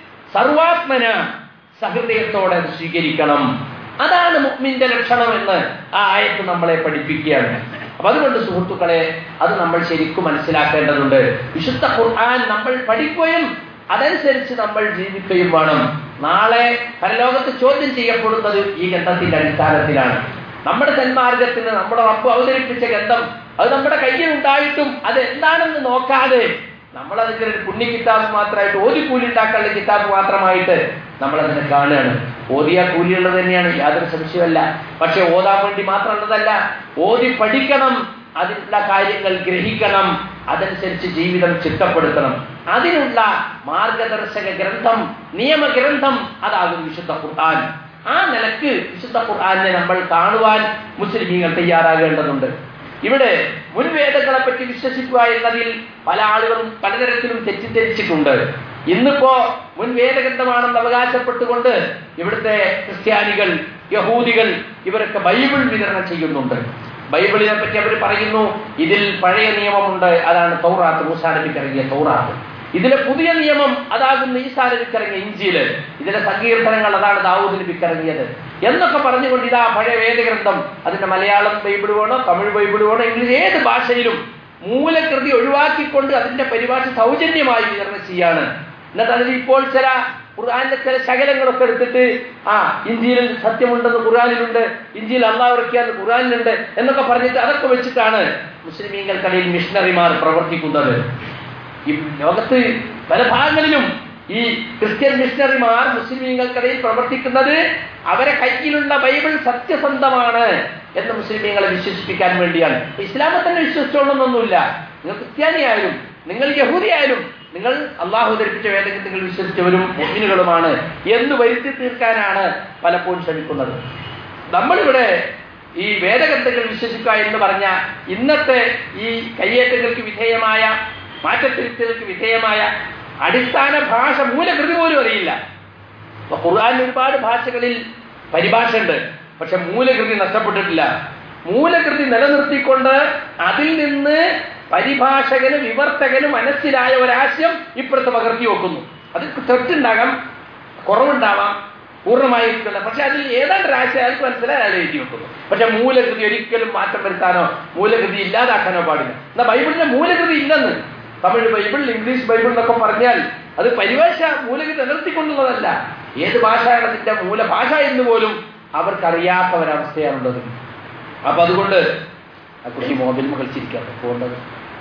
സർവാത്മന സഹൃദയത്തോടെ സ്വീകരിക്കണം. അതാണ് മുഅ്മിന്റെ ലക്ഷണം എന്ന് ആ ആയത്ത് നമ്മളെ പഠിപ്പിക്കുകയാണ്. അപ്പൊ അതുകൊണ്ട് സുഹൃത്തുക്കളെ, അത് നമ്മൾ ശരിക്കും മനസ്സിലാക്കേണ്ടതുണ്ട്. വിശുദ്ധ ഖുർആൻ നമ്മൾ പഠിക്കുകയും അതനുസരിച്ച് നമ്മൾ ജീവിക്കുകയും വേണം. നാളെ പരലോകത്ത് ചോദ്യം ചെയ്യപ്പെടുന്നത് ഈ ഗ്രന്ഥത്തിന്റെ അടിസ്ഥാനത്തിലാണ്. നമ്മുടെ സന്മാർഗത്തിന് നമ്മുടെ റബ്ബ് അവതരിപ്പിച്ച ഗ്രന്ഥം അത് നമ്മുടെ കയ്യിൽ ഉണ്ടായിട്ടും അത് എന്താണെന്ന് നോക്കാതെ നമ്മളതിന്റെ ഒരു പുണ്യ കിതാബ് മാത്രമായിട്ട്, ഓതി കൂലി ഉണ്ടാക്കാനുള്ള കിതാബ് മാത്രമായിട്ട് നമ്മളതിനെ കാണുകയാണ്. ഓതിയ കൂലിയുള്ളത് തന്നെയാണ്, യാതൊരു സംശയമല്ല. പക്ഷെ ഓതാൻ വേണ്ടി മാത്രമുള്ളതല്ല, ഓതി പഠിക്കണം, അതിനുള്ള കാര്യങ്ങൾ ഗ്രഹിക്കണം, അതനുസരിച്ച് ജീവിതം ചിട്ടപ്പെടുത്തണം. അതിനുള്ള മാർഗദർശക ഗ്രന്ഥം, നിയമഗ്രന്ഥം അതാകും വിശുദ്ധ ഖുർആൻ. ആ നിലക്ക് വിശുദ്ധ ഖുർആനെ നമ്മൾ കാണുവാൻ മുസ്ലിമീങ്ങൾ തയ്യാറാകേണ്ടതുണ്ട്. ഇവിടെ മുൻവേദങ്ങളെ പറ്റി വിശ്വസിക്കുക എന്നതിൽ പല ആളുകളും പലതരത്തിലും തെറ്റിദ്ധരിച്ചിട്ടുണ്ട്. ഇന്നിപ്പോ മുൻവേദഗ്രന്ഥമാണെന്ന് അവകാശപ്പെട്ടുകൊണ്ട് ഇവിടുത്തെ ക്രിസ്ത്യാനികൾ, യഹൂദികൾ ഇവരൊക്കെ ബൈബിൾ വിതരണം ചെയ്യുന്നുണ്ട്. ബൈബിളിനെ പറ്റി അവർ പറയുന്നു ഇതിൽ പഴയ നിയമമുണ്ട്, അതാണ് തൗറാത്ത്, മൂസാ നബിക്ക് ഇറങ്ങിയ തൗറാത്ത്. ഇതിലെ പുതിയ നിയമം അതാകുന്ന ഈസാ നബിക്ക് ഇറങ്ങിയ ഇഞ്ചീല്, ഇതിലെ സങ്കീർത്തനങ്ങൾ അതാണ് ദാവൂദ് നബിക്ക് ഇറങ്ങിയത് എന്നൊക്കെ പറഞ്ഞുകൊണ്ട് ഇതാ പഴയ വേദഗ്രന്ഥം, അതിന്റെ മലയാളം ബൈബിൾ വേണോ, തമിഴ് ബൈബിൾ വേണോ, ഇംഗ്ലീഷ് ഏത് ഭാഷയിലും മൂലകൃതി ഒഴിവാക്കിക്കൊണ്ട് അതിന്റെ പരിഭാഷ സൗജന്യമായി വിതരണം ചെയ്യാണ്. എന്നിട്ട് അതിൽ ഇപ്പോൾ ചില ഖുർആനിലെ ചില ശകലങ്ങളൊക്കെ എടുത്തിട്ട് ഇഞ്ചിയിൽ സത്യമുണ്ടെന്ന് ഖുർആനിലുണ്ട്, ഇഞ്ചിയിൽ അള്ളാഹു ഇറക്കിയാന്ന് ഖുർആനിലുണ്ട് എന്നൊക്കെ പറഞ്ഞിട്ട് അതൊക്കെ വെച്ചിട്ടാണ് മുസ്ലിമീങ്ങൾക്കിടയിൽ മിഷണറിമാർ പ്രവർത്തിക്കുന്നത്. ഈ ലോകത്ത് പല ഭാഗങ്ങളിലും ഈ ക്രിസ്ത്യൻ മിഷണറിമാർ മുസ്ലിമീങ്ങൾക്കിടയിൽ പ്രവർത്തിക്കുന്നത് അവരെ കയ്യിലുള്ള ബൈബിൾ സത്യസന്ധമാണ് എന്ന് മുസ്ലിമീങ്ങളെ വിശ്വസിപ്പിക്കാൻ വേണ്ടിയാണ്. ഇസ്ലാമെ തന്നെ വിശ്വസിച്ചോളണമെന്നൊന്നുമില്ല. നിങ്ങൾ ക്രിസ്ത്യാനിയായാലും നിങ്ങൾ യഹൂദിയായാലും നിങ്ങൾ അള്ളാഹു ധരിപ്പിച്ച വേദഗ്രന്ഥങ്ങൾ വിശ്വസിച്ചവരും മുഅ്മിനുകളുമാണ് എന്ന് വരുത്തി തീർക്കാനാണ് പലപ്പോഴും ശ്രമിക്കുന്നത്. നമ്മളിവിടെ ഈ വേദഗ്രന്ഥങ്ങൾ വിശ്വസിക്കുക എന്ന് പറഞ്ഞ ഇന്നത്തെ ഈ കയ്യേറ്റങ്ങൾക്ക് വിധേയമായ, മാറ്റത്തിരുത്തലുകൾക്ക് വിധേയമായ അടിസ്ഥാന ഭാഷ മൂലകൃതി പോലും അറിയില്ല. അപ്പൊ ഖുർആനിൽ ഒരുപാട് ഭാഷകളിൽ പരിഭാഷ ഉണ്ട്, പക്ഷെ മൂലകൃതി നഷ്ടപ്പെട്ടിട്ടില്ല. മൂലകൃതി നിലനിർത്തിക്കൊണ്ട് അതിൽ നിന്ന് പരിഭാഷകന് വിവർത്തകന് മനസ്സിലായ ഒരാശയം ഇപ്പുറത്ത് പകർത്തി വെക്കുന്നു. അത് തെറ്റുണ്ടാകാം, കുറവുണ്ടാവാം, പൂർണ്ണമായി ഇരിക്കില്ല, പക്ഷെ അതിൽ ഏതാണ്ട് ഒരാശയം അയാൾക്ക് മനസ്സിലായി അയാൾ എഴുതി വെക്കുന്നു. പക്ഷെ മൂലകൃതി ഒരിക്കലും മാറ്റം വരുത്താനോ മൂലകൃതി ഇല്ലാതാക്കാനോ പാടില്ല. എന്നാൽ ബൈബിളിന്റെ മൂലകൃതി ഇല്ലെന്ന്, തമിഴ് ബൈബിൾ, ഇംഗ്ലീഷ് ബൈബിൾ എന്നൊക്കെ പറഞ്ഞാൽ അത് പരിഭാഷ മൂലകൃതി നിലനിർത്തിക്കൊണ്ടുള്ളതല്ല. ഏത് ഭാഷയാണ് അതിന്റെ മൂലഭാഷ എന്ന് പോലും അവർക്കറിയാത്ത ഒരവസ്ഥയാണുള്ളത്. അപ്പൊ അതുകൊണ്ട് ആ കുട്ടി മൊബൈൽ കളിച്ചിരിക്കാതെ പോകേണ്ടത്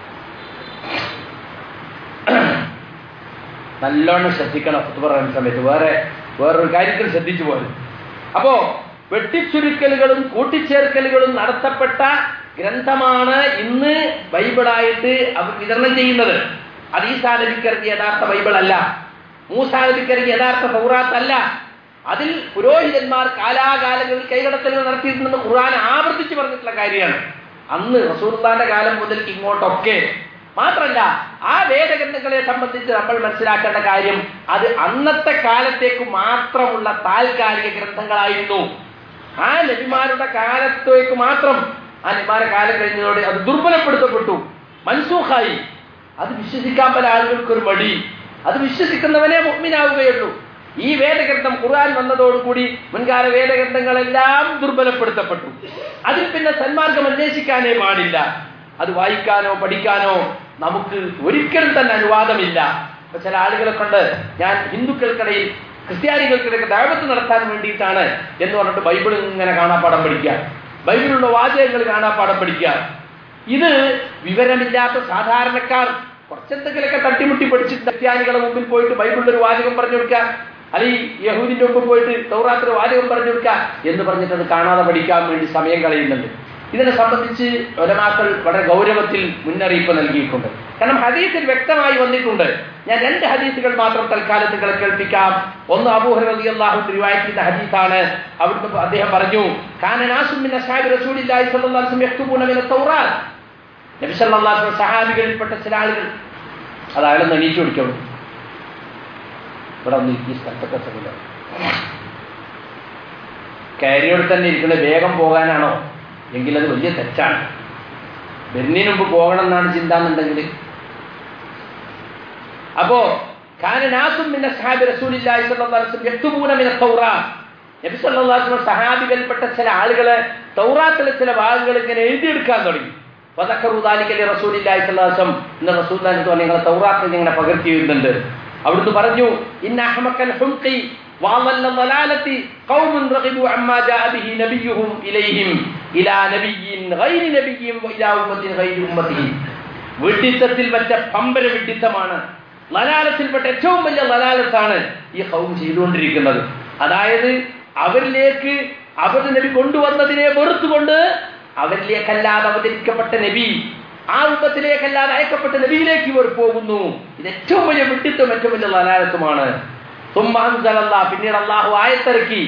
നല്ലോണം ശ്രദ്ധിക്കണം. ഒത്തു പറയുന്ന സമയത്ത് വേറൊരു കാര്യത്തിൽ ശ്രദ്ധിച്ചു പോലും. അപ്പോ വെട്ടിച്ചുരുക്കലുകളും കൂട്ടിച്ചേർക്കലുകളും നടത്തപ്പെട്ട ഗ്രന്ഥമാണ് ഇന്ന് ബൈബിളായിട്ട് അവർ വിതരണം ചെയ്യുന്നത്. അത് ഈസാ നബിക്ക് ഇറങ്ങിയ യഥാർത്ഥ ബൈബിൾ അല്ല, മൂസാ നബിക്ക് ഇറങ്ങിയ യഥാർത്ഥ തൗറാത്ത് അല്ല. അതിൽ പുരോഹിതന്മാർ കാലാകാലങ്ങളിൽ കൈകടത്തലുകൾ നടത്തിയിട്ടുണ്ടെന്ന് ഖുർആൻ ആവർത്തിച്ച് പറഞ്ഞിട്ടുള്ള കാര്യമാണ്. അന്ന് റസൂലുള്ളാഹിന്റെ കാലം മുതൽ ഇങ്ങോട്ടൊക്കെ. മാത്രമല്ല ആ വേദഗ്രന്ഥങ്ങളെ സംബന്ധിച്ച് നമ്മൾ മനസ്സിലാക്കേണ്ട കാര്യം അത് അന്നത്തെ കാലത്തേക്ക് മാത്രമുള്ള താൽക്കാലിക ഗ്രന്ഥങ്ങളായിരുന്നു. ആ നബിമാരുടെ കാലത്തേക്ക് മാത്രം. ആ നബിമാരുടെ കാലം കഴിഞ്ഞതോടെ അത് ദുർബലപ്പെടുത്തപ്പെട്ടു, മൻസൂഖായി. അത് വിശ്വസിക്കാൻ പല ആളുകൾക്കൊരു മടി. അത് വിശ്വസിക്കുന്നവനെ മുഅ്മിനാവുകയുള്ളൂ. ഈ വേദഗ്രന്ഥം ഖുർആൻ വന്നതോടുകൂടി മുൻകാല വേദഗ്രന്ഥങ്ങളെല്ലാം ദുർബലപ്പെടുത്തപ്പെട്ടു. അതിൽ പിന്നെ സന്മാർഗം അന്വേഷിക്കാനേ പാടില്ല. അത് വായിക്കാനോ പഠിക്കാനോ നമുക്ക് ഒരിക്കലും തന്നെ അനുവാദമില്ല. അപ്പൊ ചില ആളുകളെ കൊണ്ട് ഞാൻ ഹിന്ദുക്കൾക്കിടയിൽ ക്രിസ്ത്യാനികൾക്കിടയിൽ ദഅവത്ത് നടത്താൻ വേണ്ടിയിട്ടാണ് എന്ന് പറഞ്ഞിട്ട് ബൈബിൾ ഇങ്ങനെ കാണാപ്പാഠം പഠിക്കുക, ബൈബിളിലുള്ള വാചകങ്ങൾ കാണാപ്പാഠം പഠിക്കുക. ഇത് വിവരമില്ലാത്ത സാധാരണക്കാർ കുറച്ചെന്തെങ്കിലുമൊക്കെ തട്ടിമുട്ടി പഠിച്ചിട്ട് ക്രിസ്ത്യാനികളുടെ മുമ്പിൽ പോയിട്ട് ബൈബിളിലൊരു വാചകം പറഞ്ഞു കൊടുക്കുക, അല്ലെങ്കിൽ യഹൂദിന്റെ മുമ്പിൽ പോയിട്ട് തൗറാത്തിലെ വാചകം പറഞ്ഞു കൊടുക്കുക എന്ന് പറഞ്ഞിട്ട് അത് കാണാതെ പഠിക്കാൻ വേണ്ടി സമയം കളയുന്നുണ്ട്. ഇതിനെ സംബന്ധിച്ച് ഉലമാക്കൾ വളരെ ഗൗരവത്തിൽ മുന്നറിയിപ്പ് നൽകിയിട്ടുണ്ട്. കാരണം ഹദീസിൽ വ്യക്തമായി വന്നിട്ടുണ്ട്. ഞാൻ 2 ഹദീസുകൾ മാത്രം തൽക്കാലത്ത് കേൾപ്പിക്കാം. ഒന്ന് അബൂ ഹുറൈറ റളിയല്ലാഹു അൻഹു റിവായത്ത് ചെയ്ത ഹദീസാണ്. അവിടുന്ന് അദ്ദേഹം പറഞ്ഞു, കാന നാസും മിൻ അസ്ഹാബി റസൂലില്ലാഹി സ്വല്ലല്ലാഹു അലൈഹി വസല്ലം യക്തുബൂന മിന തൗറാത്ത്. നബി സല്ലല്ലാഹു അലൈഹി വസല്ലം സഹാബികളിൽപ്പെട്ട ചില ആളുകൾ അത് അയാളൊന്ന് എണീച്ചു പിടിക്കണം. ഇവിടെ ഒന്ന് ഈ സ്ഥലത്തൊക്കെ സമയം കാരിയോട് തന്നെ ഇരിക്കുന്നത് വേഗം പോകാനാണോ എങ്കിലത് വലിയ തെറ്റാണ്. വരുന്നതിന് മുമ്പ് പോകണം എന്നാണ് ചിന്ത എന്നുണ്ടെങ്കിൽ. അപ്പോ സഹാബികൾപ്പെട്ട ചില ആളുകള് തൗറാത്തിലെ ചില ഭാഗങ്ങൾ ഇങ്ങനെ എഴുതിയെടുക്കാൻ തുടങ്ങി. നിങ്ങൾ തൗറാത്തിൽ ഇങ്ങനെ പകർത്തി എഴുതുന്നുണ്ട്. അവിടുന്ന് പറഞ്ഞു, വിഡ്ഢിത്തത്തിൽ വെച്ച പമ്പര വിഡ്ഢിത്തമാണ്, ലലാലത്തിൽപ്പെട്ട ഏറ്റവും വലിയ ലലാലത്താണ് ഈ ഖൗം ചെയ്തുകൊണ്ടിരിക്കുന്നത്. അതായത് അവരിലേക്ക് അവർ നബി കൊണ്ടുവന്നതിനെ വെറുത്തുകൊണ്ട് അവരിലേക്കല്ലാതെ അവതരിക്കപ്പെട്ട നബി, ആ രൂപത്തിലേക്കല്ലാതെ അയക്കപ്പെട്ട നബിയിലേക്ക് ഇവർ പോകുന്നു. ഇത് ഏറ്റവും വലിയ വിഡ്ഢിത്തം, ഏറ്റവും വലിയ ലലാലത്തുമാണ്. പിന്നീട് അല്ലാഹു ആയത്തിറക്കി,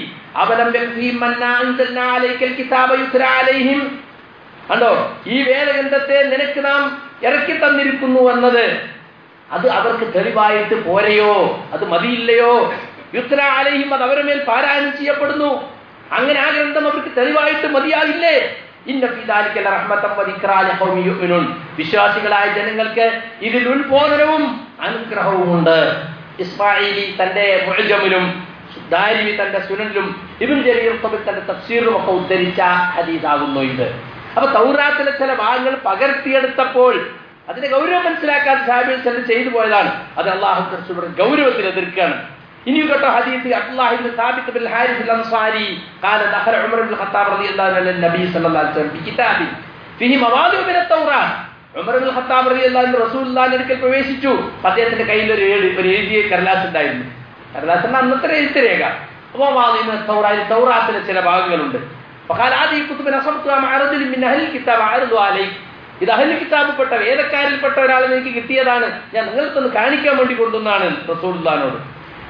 കണ്ടോ, ഈ വേദഗ്രന്ഥത്തെ നിനക്ക് നാം ഇറക്കി തന്നിരിക്കുന്നു എന്നത് അത് അവർക്ക് തെളിവായിട്ട് പോരെയോ, അത് മതിയില്ലയോ? യുത്രാ അലൈഹിം, അത് അവരുടെ മേൽ പാരായണം ചെയ്യപ്പെടുന്നു. അങ്ങനെ ആ ഗ്രന്ഥം അവർക്ക് തെളിവായിട്ട് മതിയാകില്ലേ? ഇന്ന ഫീ ദാലിക ലറഹ്മതൻ വദിക്റാ ലിഖൗമി യുഅ്മിനൂൻ, വിശ്വാസികളായ ജനങ്ങൾക്ക് ഇതിൽ ഉത്ബോധനവും അനുഗ്രഹവുമുണ്ട്. ഇസ്മാഈലി തന്റെ മുഅ്ജമിലും ദാരിമി തന്റെ സുനനിലും ഇബ്നു ജരീർ തബരി തന്റെ തഫ്സീറിലും ഒക്കെ ഉദ്ധരിച്ച ഹദീസാകുന്നു ഇത്. അപ്പൊ തൗറാത്തിലെ ചില ഭാഗങ്ങൾ പകർത്തിയെടുത്തപ്പോൾ അതിന്റെ ഗൗരവം മനസ്സിലാക്കാതെ സഹാബികൾ ചിലർ ചെയ്തു പോയതാണ്. അത് അല്ലാഹു റസൂൽ ഗൗരവത്തിൽ എതിർക്കുകയാണ്. ഇനി കേട്ടോ ഹദീസ്, അബ്ദുല്ലാഹി ഇബ്നു സാബിത്ത് ബിൻ ഹാരിസ് അൽ അൻസാരി قال دخل عمر بن الخطاب رضي الله عنه على النبي صلى الله عليه وسلم بكتاب فيه مواضع من التوراة. ഉമർ ഇബ്നുൽ ഖത്താബ് റളിയല്ലാഹു അൻഹു റസൂലുള്ളാഹിന്റെ അടുക്കൽ പ്രവേശിച്ചു. അദ്ദേഹത്തിന്റെ കയ്യിൽ ഒരു എഴുതിയ കടലാസ് ഉണ്ടായിരുന്നു. കടലാസ് എന്ന അന്നത്തെ എഴുത്തുരേഖ. അപ്പോൾ തൗറാത്തിലെ ചില ഭാഗങ്ങളുണ്ട്. فقال هذه كتب نصبتها مع رجل من اهل الكتاب عرض عليك. ഇത് അഹ്ലുൽ കിതാബിൽപ്പെട്ട വേദക്കാരിൽപ്പെട്ട ഒരാളെ എനിക്ക് കിട്ടിയതാണ്, ഞാൻ നിങ്ങൾക്കൊന്ന് കാണിക്കാൻ വേണ്ടി കൊണ്ടുവന്നാണ് റസൂലുള്ളാഹിനോട്.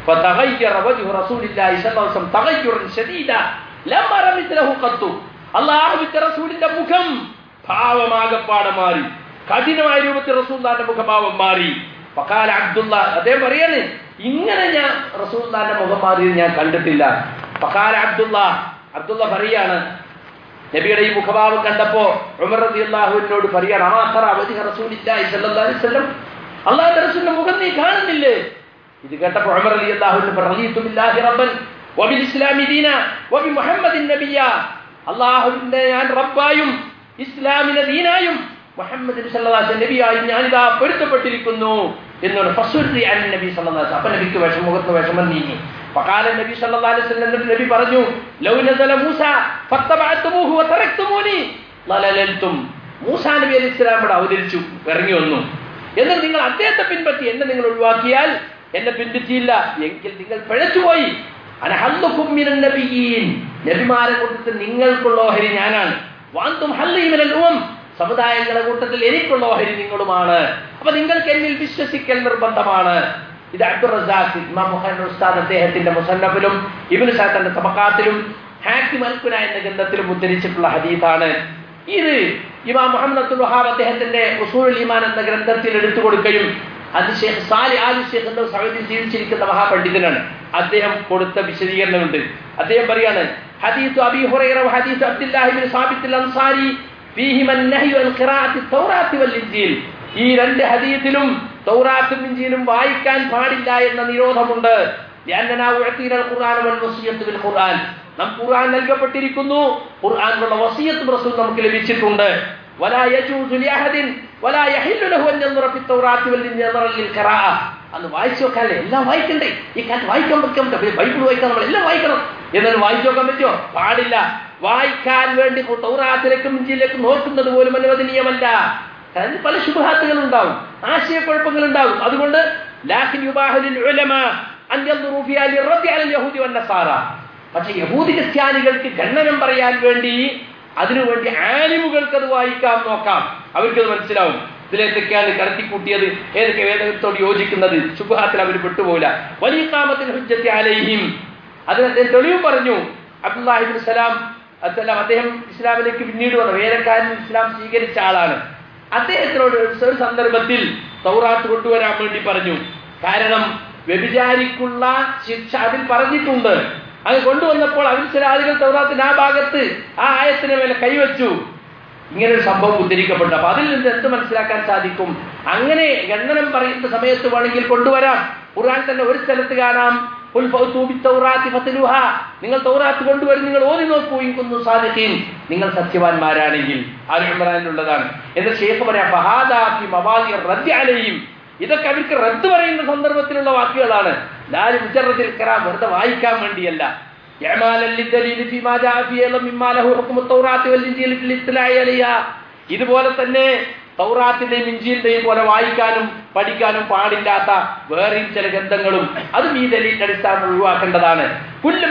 فتغير وجه رسول الله صلى الله عليه وسلم تغيرا شديدا لم أر مثله قط. അല്ലാഹുവിന്റെ റസൂലിന്റെ മുഖം ഭാവമാകപ്പാടെ മാറി, കഠിനമായ രൂപത്തിൽ റസൂലുള്ളാഹിന്റെ മുഖഭാവം മാറി. ഫഖാല അബ്ദുല്ലാ, അദ്ദേഹം പറയാണ്, ഇങ്ങനെ ഞാൻ റസൂലുള്ളാഹിന്റെ മുഖം മാറിയത് ഞാൻ കണ്ടിട്ടില്ല. ഫഖാല അബ്ദുള്ള പറയാണ്, നബിയുടെ ഈ മുഖഭാവം കണ്ടപ്പോ ഉമർ റളിയല്ലാഹു അൻഹുവിനോട് പറയാണ്, അമാ തറാ വജ്ഹ റസൂലില്ലാഹി സ്വല്ലല്ലാഹു അലൈഹി വസല്ലം, അല്ലാഹുവിന്റെ റസൂലിന്റെ മുഖം നീ കാണുന്നില്ലേ? ഇത് കേട്ടപ്പോൾ ഉമർ റളിയല്ലാഹു അൻഹു റളിയതു ബില്ലാഹി റബ്ബൻ വബിൽ ഇസ്ലാമി ദീന വബി മുഹമ്മദിൻ നബിയ്യ, അല്ലാഹുവിന്റെ ഞാൻ റബ്ബായും ഇസ്ലാമിനെ ദീനായും മുഹമ്മദ് സല്ലല്ലാഹു അലൈഹി വസല്ലം നബിയായും ഞാനിതാ പൊരുത്തപ്പെട്ടിരിക്കുന്നു എന്നാണ്. ഫസ്സുരി അൻ നബി സല്ലല്ലാഹു അലൈഹി വസല്ലം, അപ്പോൾ നബിക്ക് മുഖത്ത് വിഷമം നീങ്ങി. ഫഖാല നബി സല്ലല്ലാഹു അലൈഹി വസല്ലം, നബി പറഞ്ഞു, ലൗ നസല മൂസ ഫത്തബഅതുമൂഹു വതറക്തുമൂനി ലലലൽതും. മൂസാ നബി അലൈഹി സ്വലാം ഇവിടെ അവതരിച്ചു, ഇറങ്ങി വന്നു, എന്നാൽ നിങ്ങൾ അദ്ദേഹത്തെ പിൻപറ്റി എന്നെ നിങ്ങൾ ഒഴിവാക്കിയാൽ, എന്നെ പിൻപറ്റിയില്ല എങ്കിൽ നിങ്ങൾ പിഴച്ചുപോയി. അനഹല്ലുകും മിനൻ നബിയീൻ, നബിമാരെ കൂട്ടത്തിൽ നിങ്ങൾക്കുള്ള ഓഹരി ഞാനാണ്. വാന്തും ഹല്ലി മിനൽ ഉം, സമുദായങ്ങളുടെ കൂട്ടത്തിൽ എനിക്കുള്ള ഓഹരി നിങ്ങളുമാണ്. അപ്പൊ നിങ്ങൾക്ക് എന്നിൽ വിശ്വസിക്കൽ നിർബന്ധമാണ്. ഇത് അബ്ദുർ റസാഖ് ഇമാം മുഹമ്മദ് ഉസ്താദ് അദ്ദേഹത്തിന്റെ മുസന്നഫിലും ഇബ്നു സഅദ് തന്റെ തബഖാത്തിലും ഹാക്കിം അൽ-കുന എന്ന ഗ്രന്ഥത്തിലും ഉദ്ധരിച്ചിട്ടുള്ള ഹദീസാണ്. ഇത് ഇമാം മുഹമ്മദ് അബ്ദുൽ വഹാബ് അദ്ദേഹത്തിന്റെ ഉസൂലുൽ ഈമാൻ എന്ന ഗ്രന്ഥത്തിൽ എടുത്തു കൊടുക്കുകയും അത് ഷെയ്ഖ് സാലിഹ് ആലി ഷെയ്ഖ് എന്ന സൗദിയിൽ ജീവിച്ചിരിക്കുന്ന മഹാപണ്ഡിതനാണ്. അദ്ദേഹം കൊടുത്ത വിശദീകരണമുണ്ട്. അദ്ദേഹം പറയാണ്, ഹദീസ് അബീ ഹുറൈറ വ ഹദീസ് അബ്ദുല്ലാഹി ഇബ്നു സാബിത്ത് അൽ അൻസാരി ഫീഹിമ അൻ-നഹ്യു അൻ ഖിറാഅത്തി തൗറാത്തി വൽ ഇൻജീൽ. ഈ രണ്ട് ഹദീസിലും തൗറാത്തും ഇൻജീലും വായിക്കാൻ പാടില്ല എന്ന നിരോധമുണ്ട്. ലഅന്നനാ ഉഅതീന അൽ-ഖുർആന വൽ വസിയ്യത്ത് ബിൽ ഖുർആൻ, നാം ഖുർആൻ നൽകപ്പെട്ടിരിക്കുന്നു, ഖുർആനിലുള്ള വസിയ്യത്ത് റസൂൽ നമുക്ക് ലഭിച്ചിട്ടുണ്ട്. വലാ യജൂസു ലിഅഹദിൻ വലാ യഹില്ലു ലഹു അൻ യൻദുറ ഫി തൗറാത്തി വൽ യൻദുറ ലിൽ ഖിറാഅ. അന്ന് വായിച്ചു നോക്കാല്ലേ, എല്ലാം വായിക്കണ്ടേ, ഈ കാലത്ത് വായിക്കാൻ പറ്റും, ബൈബിൾ വായിക്കാൻ നമ്മൾ എല്ലാം വായിക്കണം. എന്നാലും വായിച്ചു നോക്കാൻ പറ്റുമോ? പാടില്ല. വായിക്കാൻ വേണ്ടി തൗറാത്തിലേക്കും ഇഞ്ചീലിലേക്കും നോക്കുന്നത് പോലും അനുവദനീയമല്ല. കാരണം പല ശുബ്ഹാത്തുകൾ ഉണ്ടാവും, ആശയക്കുഴപ്പങ്ങൾ ഉണ്ടാവും. അതുകൊണ്ട് ലാകിൻ യുബാഹു ലിൽ ഉലമാ അൻ യൻദുറു ഫിഹാ ലിറദ്ദി അലൽ യഹൂദി വൻ നസാറ. പക്ഷേ യഹൂദി ക്രിസ്ത്യാനികൾക്ക് ഖണ്ഡനം പറയാൻ വേണ്ടി, അതിനുവേണ്ടി ആലിമുകൾക്ക് അത് വായിക്കാൻ നോക്കാം, അവർക്കത് മനസ്സിലാവും. ഇതിലേക്കൊക്കെയാണ് കടത്തിക്കൂട്ടിയത്, ഏതൊക്കെ വേദത്തോട് യോജിക്കുന്നത്, ശുബ്ഹാത്തിൽ അവർ പെട്ടുപോകില്ല. വലിഖാമത്തുൽ ഹുജ്ജത്തി അലൈഹിം, അതിന് തെളിവ് പറഞ്ഞു. അബ്ദുല്ലാഹി ഇബ്നു സലാം അദ്ദേഹം ഇസ്ലാമിലേക്ക് പിന്നീട് വന്ന വേലക്കാരൻ, ഇസ്ലാം സ്വീകരിച്ച ആളാണ്. അദ്ദേഹത്തിനോട് ഒരു സന്ദർഭത്തിൽ തൗറാത്ത് കൊണ്ടുവരാൻ വേണ്ടി പറഞ്ഞു. കാരണം വ്യഭിചാരിക്കുള്ള ശിക്ഷ അതിൽ പറഞ്ഞിട്ടുണ്ട്. അത് കൊണ്ടുവന്നപ്പോൾ അതിൽ ചില ആളുകൾ തൗറാത്തിന്റെ ആ ഭാഗത്ത് ആ ആയത്തിന് മേലെ കൈവച്ചു. ഇങ്ങനെ ഒരു സംഭവം ഉദ്ധരിക്കപ്പെട്ടു. അപ്പൊ അതിൽ നിന്ന് എന്ത് മനസ്സിലാക്കാൻ സാധിക്കും? അങ്ങനെ ഖണ്ഡനം പറയുന്ന സമയത്ത് വേണമെങ്കിൽ കൊണ്ടുവരാം. ഖുർആൻ തന്നെ ഒരു സ്ഥലത്ത് കാണാം, നിങ്ങൾ തൗറാത്ത് കൊണ്ടുവരും, നിങ്ങൾ ഓതി നോക്കൂ, ഇൻകുന്നു സാദിഖീൻ, നിങ്ങൾ സത്യവാന്മാരാണെങ്കിൽ. ആൽ ഇംറാനിലുള്ളതാണ്. എന്ന് ശേഖ് പറയാം, ഫഹാദാഫി മവാദി റദ്ദി അലൈഹിം, ഇതൊക്കെ അവർക്ക് റദ്ദ് പറയുന്ന സന്ദർഭത്തിലുള്ള വാക്കുകളാണ്. ലാലി മുജറദിൽ ഖിറാഅ, വെറുതെ വായിക്കാൻ വേണ്ടിയല്ല. ഇതുപോലെ തന്നെ തൗറാത്തിന്റെയും ഇഞ്ചീലിന്റെയും പോലെ വായിക്കാനും പഠിക്കാനും പാടില്ലാത്ത വേറെയും ചില ഗ്രന്ഥങ്ങളും അതും ഈ ദലീലിന്റെ അടിസ്ഥാനം ഒഴിവാക്കേണ്ടതാണ്. നബി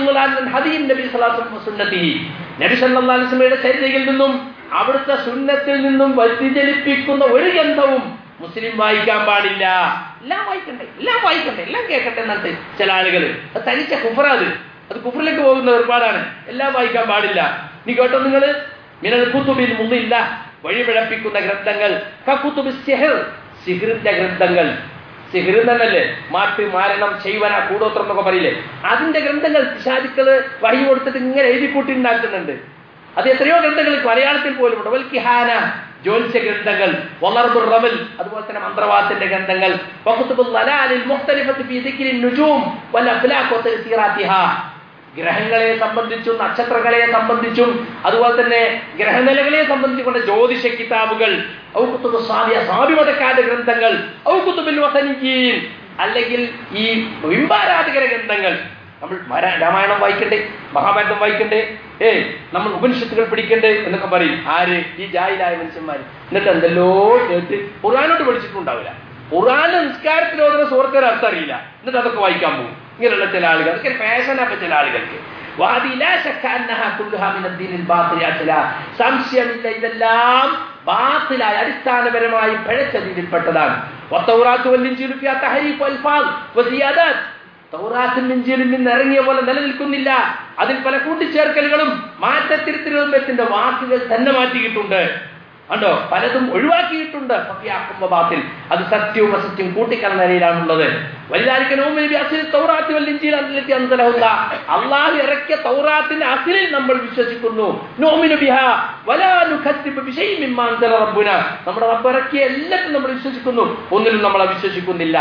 സല്ലല്ലാഹു അലൈഹി വസല്ലമയുടെ ചര്യയിൽ നിന്നും അവിടുത്തെ സുന്നത്തിൽ നിന്നും വ്യതിചലിപ്പിക്കുന്ന ഒരു ഗ്രന്ഥവും മുസ്ലിം വായിക്കാൻ പാടില്ല. എല്ലാം വായിക്കണ്ടേ, എല്ലാം വായിക്കണ്ടേ, എല്ലാം കേൾക്കട്ടെ എന്നിട്ട് ചില ആളുകൾ അത് തനിച്ച കുഫറാത്, അത് കുഫറിലേക്ക് പോകുന്ന ഒരുപാടാണ്. എല്ലാം വായിക്കാൻ പാടില്ല. നീ കേട്ടോ നിങ്ങൾ, മിനൽ കുതുബിൽ മുന്നില്ല, വഴിപിഴപ്പിക്കുന്ന ഗ്രന്ഥങ്ങൾ, കകുതുബി സിഹർ, സിഹറിന്റെ ഗ്രന്ഥങ്ങൾ. സിഹർ എന്നല്ലേ, മാട്ട് മാരണം ചെയ്വന കൂടോത്രം എന്നൊക്കെ പറയില്ലേ, അതിന്റെ ഗ്രന്ഥങ്ങൾ പിശാചുക്കള് വഴി കൊടുത്തിട്ട് ഇങ്ങനെ എഴുതിക്കൂട്ടി ഉണ്ടാക്കുന്നുണ്ട്. അത് എത്രയോ ഗ്രന്ഥങ്ങൾ മലയാളത്തിൽ പോലും ഉണ്ട്. വൽ കിഹാന, ജ്യോത്സ്യ ഗ്രന്ഥങ്ങൾ, വളർബുർ റമൽ, അതുപോലെ തന്നെ മന്ത്രവാദത്തിന്റെ ഗ്രന്ഥങ്ങൾ, വഖുതുബുൽ ദലാലിൽ മുഖ്തലിഫത്ത് ഫീ ദിക്രിൻ നുജൂം വൽ അഫ്ലാഖ് വതഅ്സീറാതിഹാ, ഗ്രഹങ്ങളെ സംബന്ധിച്ചും നക്ഷത്രങ്ങളെ സംബന്ധിച്ചും അതുപോലെ തന്നെ ഗ്രഹനിലകളെ സംബന്ധിച്ചുകൊണ്ട് ജ്യോതിഷ കിതാബുകൾ, സാബിമതക്കാരുടെ ഗ്രന്ഥങ്ങൾ, അല്ലെങ്കിൽ ഈ ബിംബാരാധകര ഗ്രന്ഥങ്ങൾ. നമ്മൾ രാമായണം വായിക്കണ്ടേ, മഹാഭാരതം വായിക്കണ്ടേ, നമ്മൾ ഉപനിഷത്തുകൾ പഠിക്കണ്ടേ എന്നൊക്കെ പറയും. ആര്? ഈ ജാഹിലായ മനുഷ്യന്മാർ. എന്നിട്ട് എന്തെല്ലോ കേട്ട് ഖുർആനോട്ട് പഠിച്ചിട്ടുണ്ടാവില്ല. ഖുർആനിലെ നിസ്കാരത്തിൽ ഓതുന്ന സൂറത്തിന് അർത്ഥം അറിയില്ല, എന്നിട്ട് അതൊക്കെ വായിക്കാൻ പോകും. ഇങ്ങനെയുള്ള ചില ആളുകൾ, അതൊക്കെ ഫാഷനാണ് ചില ആളുകൾക്ക്. സംശയമില്ല, ഇതെല്ലാം ബാത്തിലായ അടിസ്ഥാനപരമായി പിഴച്ചതിൽപ്പെട്ടതാണ്. തൗറാത്തും ഇഞ്ചീലും നിന്ന് ഇറങ്ങിയ പോലെ നിലനിൽക്കുന്നില്ല. അതിൽ പല കൂട്ടിച്ചേർക്കലുകളും മാറ്റത്തിരുത്തലുകളുടെ വാക്കുകൾ തന്നെ മാറ്റിയിട്ടുണ്ട്. കണ്ടോ, പലതും ഒഴിവാക്കിയിട്ടുണ്ട്. അത് സത്യവും അസത്യവും കൂട്ടിക്കലർന്ന നിലയിലാണുള്ളത്. അള്ളാഹു ഇറക്കിയ തൗറാത്തിന്റെ അസിലിൽ നമ്മൾ വിശ്വസിക്കുന്നു. നമ്മുടെ റബ്ബ് ഇറക്കിയ എല്ലാത്തിനും നമ്മൾ വിശ്വസിക്കുന്നു, ഒന്നിലും നമ്മൾ വിശ്വസിക്കുന്നില്ല.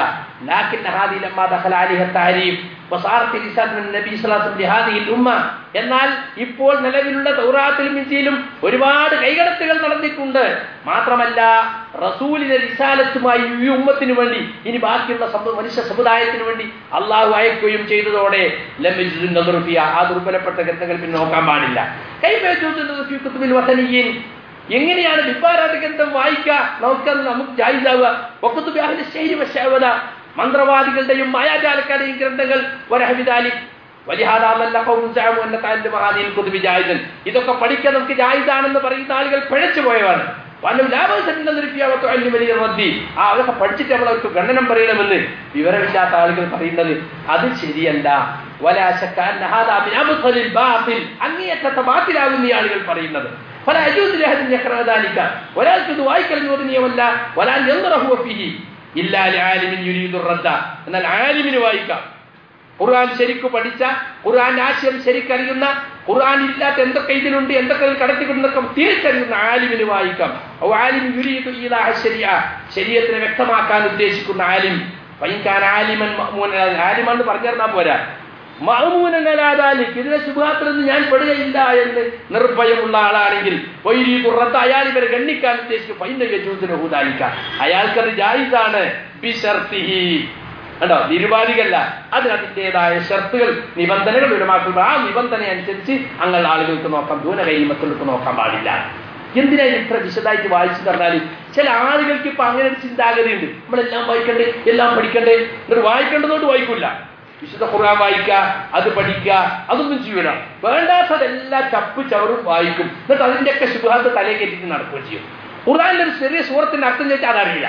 എന്നാൽ ഇപ്പോൾ നിലവിലുള്ള തൗറാത്തിലും ഇഞ്ചീലും ഒരുപാട് കൈകടത്തുകൾ നടന്നിട്ടുണ്ട്. മാത്രമല്ല റസൂലിന്റെ റിസാലത്തുമായി ഈ ഉമ്മത്തിന് വേണ്ടി, ഇനി ബാക്കിയുള്ള മനുഷ്യ സമുദായത്തിന് വേണ്ടി അള്ളാഹു അയക്കുകയും ചെയ്തതോടെ ആ ദുർബലപ്പെട്ട ഗ്രന്ഥങ്ങൾ പിന്നെ നോക്കാൻ പാടില്ല. എങ്ങനെയാണ് വിഭാരാധ ഗ്രന്ഥം വായിക്കുക, നമുക്ക് ജായിസാവുക? മന്ത്രവാദികളുടെയും മായാജാലക്കാരുടെയും ഗ്രന്ഥങ്ങൾ ഇതൊക്കെ പഠിക്കാൻ നമുക്ക് ജായിസാണെന്ന് പറയുന്ന ആളുകൾ പിഴച്ചു പോയവാണ്. അതൊക്കെ പഠിച്ചിട്ട് നമ്മൾ അവർക്ക് ഖണ്ഡനം പറയണമെന്ന് വിവരമില്ലാത്ത ആളുകൾ പറയുന്നത് അത് ശരിയല്ല. അങ്ങേയറ്റത്തെ ബാത്തിലാകുന്ന ഈ ആളുകൾ പറയുന്നത് ഒരാൾക്ക് ഇത് വായിക്കൽ അനുവദനീയമല്ല. എന്നാൽ ആലിമിന് വായിക്കാം. ഖുർആൻ ശരിക്കു പഠിച്ച, ഖുർആൻ ആശയം ശരിക്കറിയുന്ന, ഖുർആൻ ഇല്ലാത്ത എന്തൊക്കെ ഇതിലുണ്ട്, എന്തൊക്കെ കടത്തിക്കൊണ്ടൊക്കെ തിരിച്ചറിയുന്ന ആലിമിന് വായിക്കാം. ശരീഅത്തിനെ വ്യക്തമാക്കാൻ ഉദ്ദേശിക്കുന്ന ആലിം. ആലിമെന്ന് പറഞ്ഞു തന്നാൽ പോരാ, മഅ്മൂനൻ ഇതിലെ ശുഭാത്തിൽ നിന്ന് ഞാൻ പെടുകയില്ല എന്ന് നിർഭയമുള്ള ആളാണെങ്കിൽ അയാൾ ഇവരെ ഗണ്ണിക്കാൻ ഉദ്ദേശിക്കും അയാൾക്കത് ജായിസാണ് ബിശർത്തിഹി. കണ്ടോ, നിരുപാധികല്ല, അതിനതിൻ്റെതായ ഷർത്തുകൾ, നിബന്ധനകൾ ഉലമാക്കൾ ആ നിബന്ധന അനുസരിച്ച് അങ്ങനെ ആളുകൾക്ക് നോക്കാം, ദൂനകൈമക്കൾക്ക് നോക്കാൻ പാടില്ല. എന്തിനാ ഇത്ര വിശദമായിട്ട് വായിച്ചു തന്നാൽ? ചില ആളുകൾക്ക് ഇപ്പൊ അങ്ങനെ ഒരു ചിന്താഗതി ഉണ്ട്, നമ്മളെല്ലാം വായിക്കണ്ടേ, എല്ലാം പഠിക്കണ്ടേ, എന്നിട്ട് വായിക്കേണ്ടതോട്ട് വായിക്കില്ല. വിശുദ്ധ ഖുർആൻ വായിക്കുക, അത് പഠിക്കുക, അതൊന്നും ചെയ്യൂല. വേണ്ടാത്തതെല്ലാം ചപ്പ് ചവറും വായിക്കും, എന്നിട്ട് അതിൻ്റെയൊക്കെ ശുഭാത്ത് തലയെ കെട്ടിട്ട് നടക്കുകയും ചെയ്യും. ഖുർആനിലെ ഒരു ചെറിയ സൂറത്തിന്റെ അർത്ഥം ചോദിച്ചാൽ അതറിയില്ല.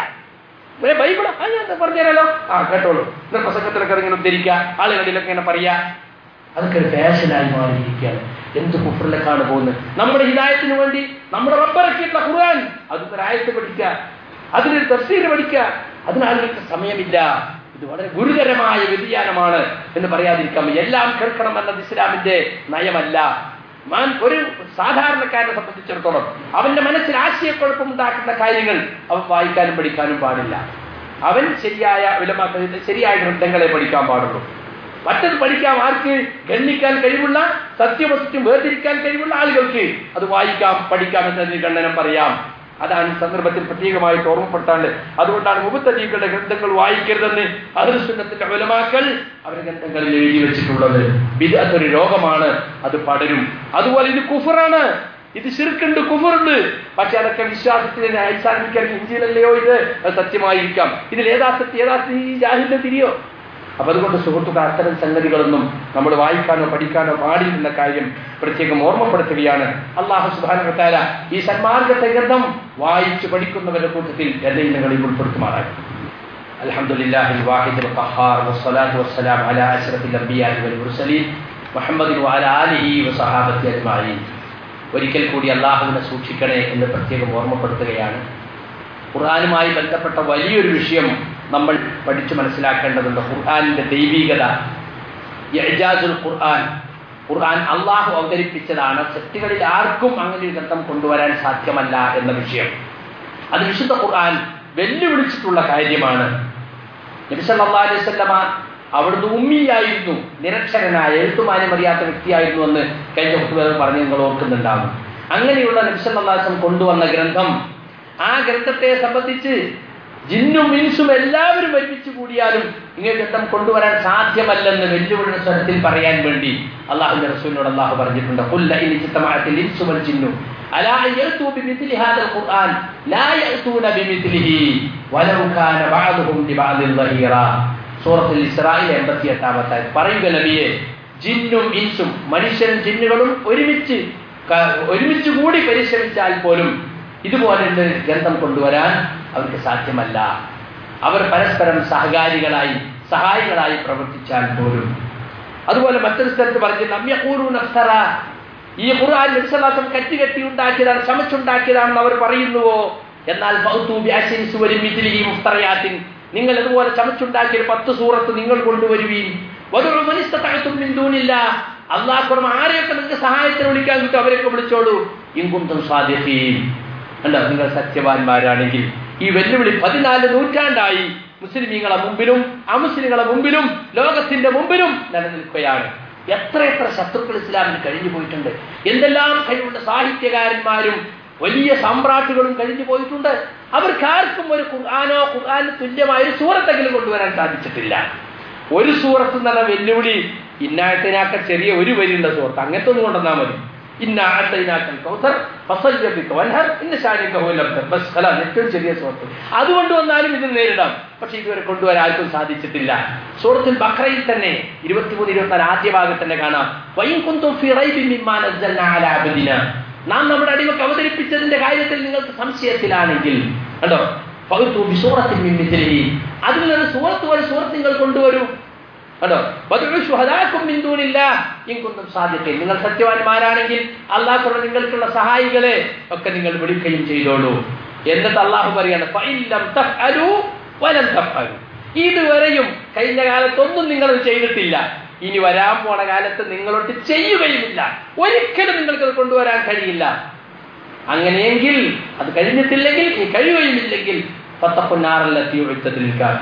ബൈബിള് ഞാൻ പറഞ്ഞുതരാലോ, കേട്ടോളൂ. എന്നിട്ട് പ്രസംഗത്തിലൊക്കെ ഇങ്ങനെ ഉദ്ധരിക്കുക, ആളുകളിലൊക്കെ ഇങ്ങനെ പറയാ. അതൊക്കെ ഒരു ഫാഷനായി മാറിയിരിക്കുകയാണ്. എന്ത് കുഫറിലേക്കാണ് പോകുന്നത്? നമ്മുടെ ഹിദായത്തിന് വേണ്ടി നമ്മുടെ റബ്ബിറക്കിയിട്ടുള്ള ഖുർആൻ അതൊരു ആയത്ത് പഠിക്കുക, അതിനൊരു തഫ്സീർ പഠിക്കുക, അതിനാളുകൾക്ക് സമയമില്ല. ഇത് വളരെ ഗുരുതരമായ വ്യതിയാനമാണ് എന്ന് പറയാതിരിക്കാം. എല്ലാം കേൾക്കണം എന്നത് ഇസ്ലാമിന്റെ നയമല്ല. ഒരു സാധാരണക്കാരനെ സംബന്ധിച്ചിടത്തോളം അവന്റെ മനസ്സിൽ ആശയക്കുഴപ്പമുണ്ടാക്കുന്ന കാര്യങ്ങൾ അവൻ വായിക്കാനും പഠിക്കാനും പാടില്ല. അവൻ ശരിയായ ശരിയായ ഗ്രന്ഥങ്ങളെ പഠിക്കാൻ പാടുള്ളൂ. മറ്റത് പഠിക്കാം ആർക്ക്? ഗണ്ണിക്കാൻ കഴിവുള്ള, സത്യമസത്യം വേർതിരിക്കാൻ കഴിവുള്ള ആളുകൾക്ക് അത് വായിക്കാം, പഠിക്കാം എന്നതിന് ഖണ്ഡനം പറയാം. അതാണ് ഈ സന്ദർഭത്തിൽ പ്രത്യേകമായിട്ട് ഓർമ്മപ്പെടുത്താറുണ്ട്. അതുകൊണ്ടാണ് മുബത്തദീകളുടെ ഗ്രന്ഥങ്ങൾ വായിക്കരുതെന്ന് അഹ്ലുസ് സുന്നത്തിന്റെ ഉലമാക്കൾ അവരുടെ ഗ്രന്ഥങ്ങളിൽ എഴുതി വെച്ചിട്ടുള്ളത്. ബിദ്അത്ത് ഒരു രോഗമാണ്, അത് പടരും. അതുപോലെ ഇത് കുഫറാണ്, ഇത് ശിർക്കുണ്ട്, കുഫറുണ്ട്. പക്ഷെ അതൊക്കെ വിശ്വാസത്തിന് അടിസ്ഥാനിക്കാൻ ഇഞ്ചിയിലല്ലയോ ഇത് സത്യമായിരിക്കാം. ഇതിൽ ഏതാ ഈ ജാഹിലിന്റെ തിരിയോ? അപ്പൊ അതുകൊണ്ട് സുഹൃത്തുക്കൾ, അത്തരം സംഗതികളൊന്നും നമ്മൾ വായിക്കാനോ പഠിക്കാനോ പാടില്ലെന്ന കാര്യം പ്രത്യേകം ഓർമ്മപ്പെടുത്തുകയാണ്. അല്ലാഹു സുബ്ഹാനഹു വ തആല ഈ സന്മാർഗത്തെ ഗ്രന്ഥം വായിച്ചു പഠിക്കുന്നവരുടെ കൂട്ടത്തിൽ എന്നെയും ഉൾപ്പെടുത്തുമാറാകട്ടെ. അൽഹംദുലില്ലാഹിൽ വാഹിദിൽ ഖഹാർ വസ്സലാത്തു വസ്സലാമു അലാ അശ്റഫിൽ അംബിയാഇ വൽ മുർസലീൻ മുഹമ്മദിൻ വഅലാ ആലിഹി വസഹാബത്തി അജ്മഈൻ. ഒരിക്കൽ കൂടി അല്ലാഹുവിനെ സൂക്ഷിക്കണേ എന്ന് പ്രത്യേകം ഓർമ്മപ്പെടുത്തുകയാണ്. ഖുർആനുമായി ബന്ധപ്പെട്ട വലിയൊരു വിഷയം നമ്മൾ പഠിച്ചു മനസ്സിലാക്കേണ്ടതുണ്ട്. ഖുർആനിന്റെ ദൈവീകത, ഇഅ്ജാസുൽ ഖുർആൻ. ഖുർആൻ അള്ളാഹു അവതരിപ്പിച്ചതാണ്, സൃഷ്ടികളിൽ ആർക്കും അങ്ങനെ ഒരു ഗ്രന്ഥം കൊണ്ടുവരാൻ സാധ്യമല്ല എന്ന വിഷയം. അത് വിശുദ്ധ ഖുർആൻ വെല്ലുവിളിച്ചിട്ടുള്ള കാര്യമാണ്. നബി സല്ലല്ലാഹു അലൈഹി വസല്ലമ അവിടുന്ന് ഉമ്മിയായിരുന്നു, നിരക്ഷരനായ, എഴുത്തുമാനും അറിയാത്ത വ്യക്തിയായിരുന്നു എന്ന് കഴിഞ്ഞ കുട്ടികൾ പറഞ്ഞ് നിങ്ങൾ ഓർക്കുന്നുണ്ടാവും. അങ്ങനെയുള്ള നബി സല്ലല്ലാഹു അലൈഹി വസല്ലം കൊണ്ടുവന്ന ഗ്രന്ഥം, ആ ഗ്രന്ഥത്തെ സംബന്ധിച്ച് ജിന്നും ഇൻസും എല്ലാവരും ഒരുമിച്ച് കൂടിയാലും ഇങ്ങനെ ഗ്രന്ഥം കൊണ്ടുവരാൻ സാധ്യമല്ലെന്ന് വെല്ലുവിളിയുടെ സ്വരത്തിൽ പറയാൻ വേണ്ടി അള്ളാഹുവിന്റെ റസൂലിനോട് അള്ളാഹു പറഞ്ഞിട്ടുണ്ട്. ഖുൽ ഇൻ ഇജ്തമഅത്തിൽ ഇൻസു വൽ ജിന്നു അലാ യഅ്തു ബിമിത്ലി ഹാദൽ ഖുർആൻ ലാ യഅ്തൂന ബിമിത്ലിഹി വലൗ കാന ബഅദുഹും ലിബഅദിൻ ദഹീറാ. സൂറത്തുൽ ഇസ്രായിൽ 88-ാമത്തെ ആയത്ത്. പറയുക നബിയെ, ജിന്നും ഇൻസും, മനുഷ്യരും ജിന്നുകളും ഒരുമിച്ച് കൂടി പരിശ്രമിച്ചാൽ പോലും ഇതുപോലെ ഗ്രന്ഥം കൊണ്ടുവരാൻ അവർക്ക് സാധ്യമല്ല. അവർ പരസ്പരം സഹായികളായി പ്രവർത്തിച്ചാൽ പോലും. അതുപോലെ മറ്റൊരു സ്ഥലത്ത് പറഞ്ഞില്ല, ഈ ഖുർആൻ നബി സല്ലല്ലാഹു അലൈഹി വസല്ലം കെട്ടി ഉണ്ടാക്കിയതാണ്, ചമച്ചുണ്ടാക്കിയതാണെന്ന് അവർ പറയുന്നുവോ? എന്നാൽ നിങ്ങൾ അതുപോലെ ചമച്ചുണ്ടാക്കിയ 10 സൂറത്ത് നിങ്ങൾ കൊണ്ടുവരുവീൻ. അല്ലാഹു ആരെയൊക്കെ നിങ്ങൾക്ക് സഹായത്തിന് വിളിക്കാൻ കിട്ടും അവരെയൊക്കെ വിളിച്ചോളൂ. ഇൻ കുന്തും സാദിഖീൻ. അല്ല, നിങ്ങൾ സത്യവാന്മാരാണെങ്കിൽ. ഈ വെല്ലുവിളി 14 നൂറ്റാണ്ടായി മുസ്ലിമീങ്ങളെ മുമ്പിലും അമുസ്ലിങ്ങളെ മുമ്പിലും ലോകത്തിന്റെ മുമ്പിലും നിലനിൽക്കുകയാണ്. എത്ര ശത്രുക്കൾ ഇസ്ലാമിന് കഴിഞ്ഞു പോയിട്ടുണ്ട്. എന്തെല്ലാം കഴിവുള്ള സാഹിത്യകാരന്മാരും വലിയ സമ്രാട്ടുകളും കഴിഞ്ഞു പോയിട്ടുണ്ട്. അവർക്കാർക്കും ഒരു ഖുർആന് തുല്യമായ ഒരു സൂറത്തെങ്കിലും കൊണ്ടുവരാൻ സാധിച്ചിട്ടില്ല. ഒരു സൂറത്ത് എന്ന് പറഞ്ഞ വെല്ലുവിളി, ഇന്നായത്തിനാക്ക ചെറിയ ഒരു വരിയുള്ള സൂറത്ത്, അങ്ങനത്തെ ഒന്നും കൊണ്ടുവന്നാൽ മതി. ഏറ്റവും ചെറിയ സൂറത്ത് അതുകൊണ്ട് വന്നാലും ഇത് നേരിടാം. പക്ഷെ ഇതുവരെ കൊണ്ടുവരാൻ ആർക്കും സാധിച്ചിട്ടില്ല. സൂറത്തുൽ ബഖറയിൽ തന്നെ 23-24 ആദ്യ ഭാഗത്ത് തന്നെ കാണാം, നാം നമ്മുടെ അടിമക്ക് അവതരിപ്പിച്ചതിന്റെ കാര്യത്തിൽ നിങ്ങൾക്ക് സംശയത്തിലാണെങ്കിൽ കണ്ടോ, അതിൽ നിന്ന് സൂറത്ത് നിങ്ങൾ കൊണ്ടുവരൂ. കണ്ടോ, നിങ്ങൾ സത്യവാന്മാരാണെങ്കിൽ അല്ലാഹു നിങ്ങൾക്കുള്ള സഹായികളെ ഒക്കെ നിങ്ങൾ വിളിക്കുകയും ചെയ്തോളൂ. എന്നിട്ട് അള്ളാഹു പറയാണ്, ഇതുവരെയും കഴിഞ്ഞ കാലത്തൊന്നും നിങ്ങളത് ചെയ്തിട്ടില്ല, ഇനി വരാൻ പോണ കാലത്ത് നിങ്ങളോട്ട് ചെയ്യുകയുമില്ല. ഒരിക്കലും നിങ്ങൾക്കത് കൊണ്ടുവരാൻ കഴിയില്ല. അങ്ങനെയെങ്കിൽ അത് കഴിഞ്ഞിട്ടില്ലെങ്കിൽ, ഈ കഴിയുകയുമില്ലെങ്കിൽ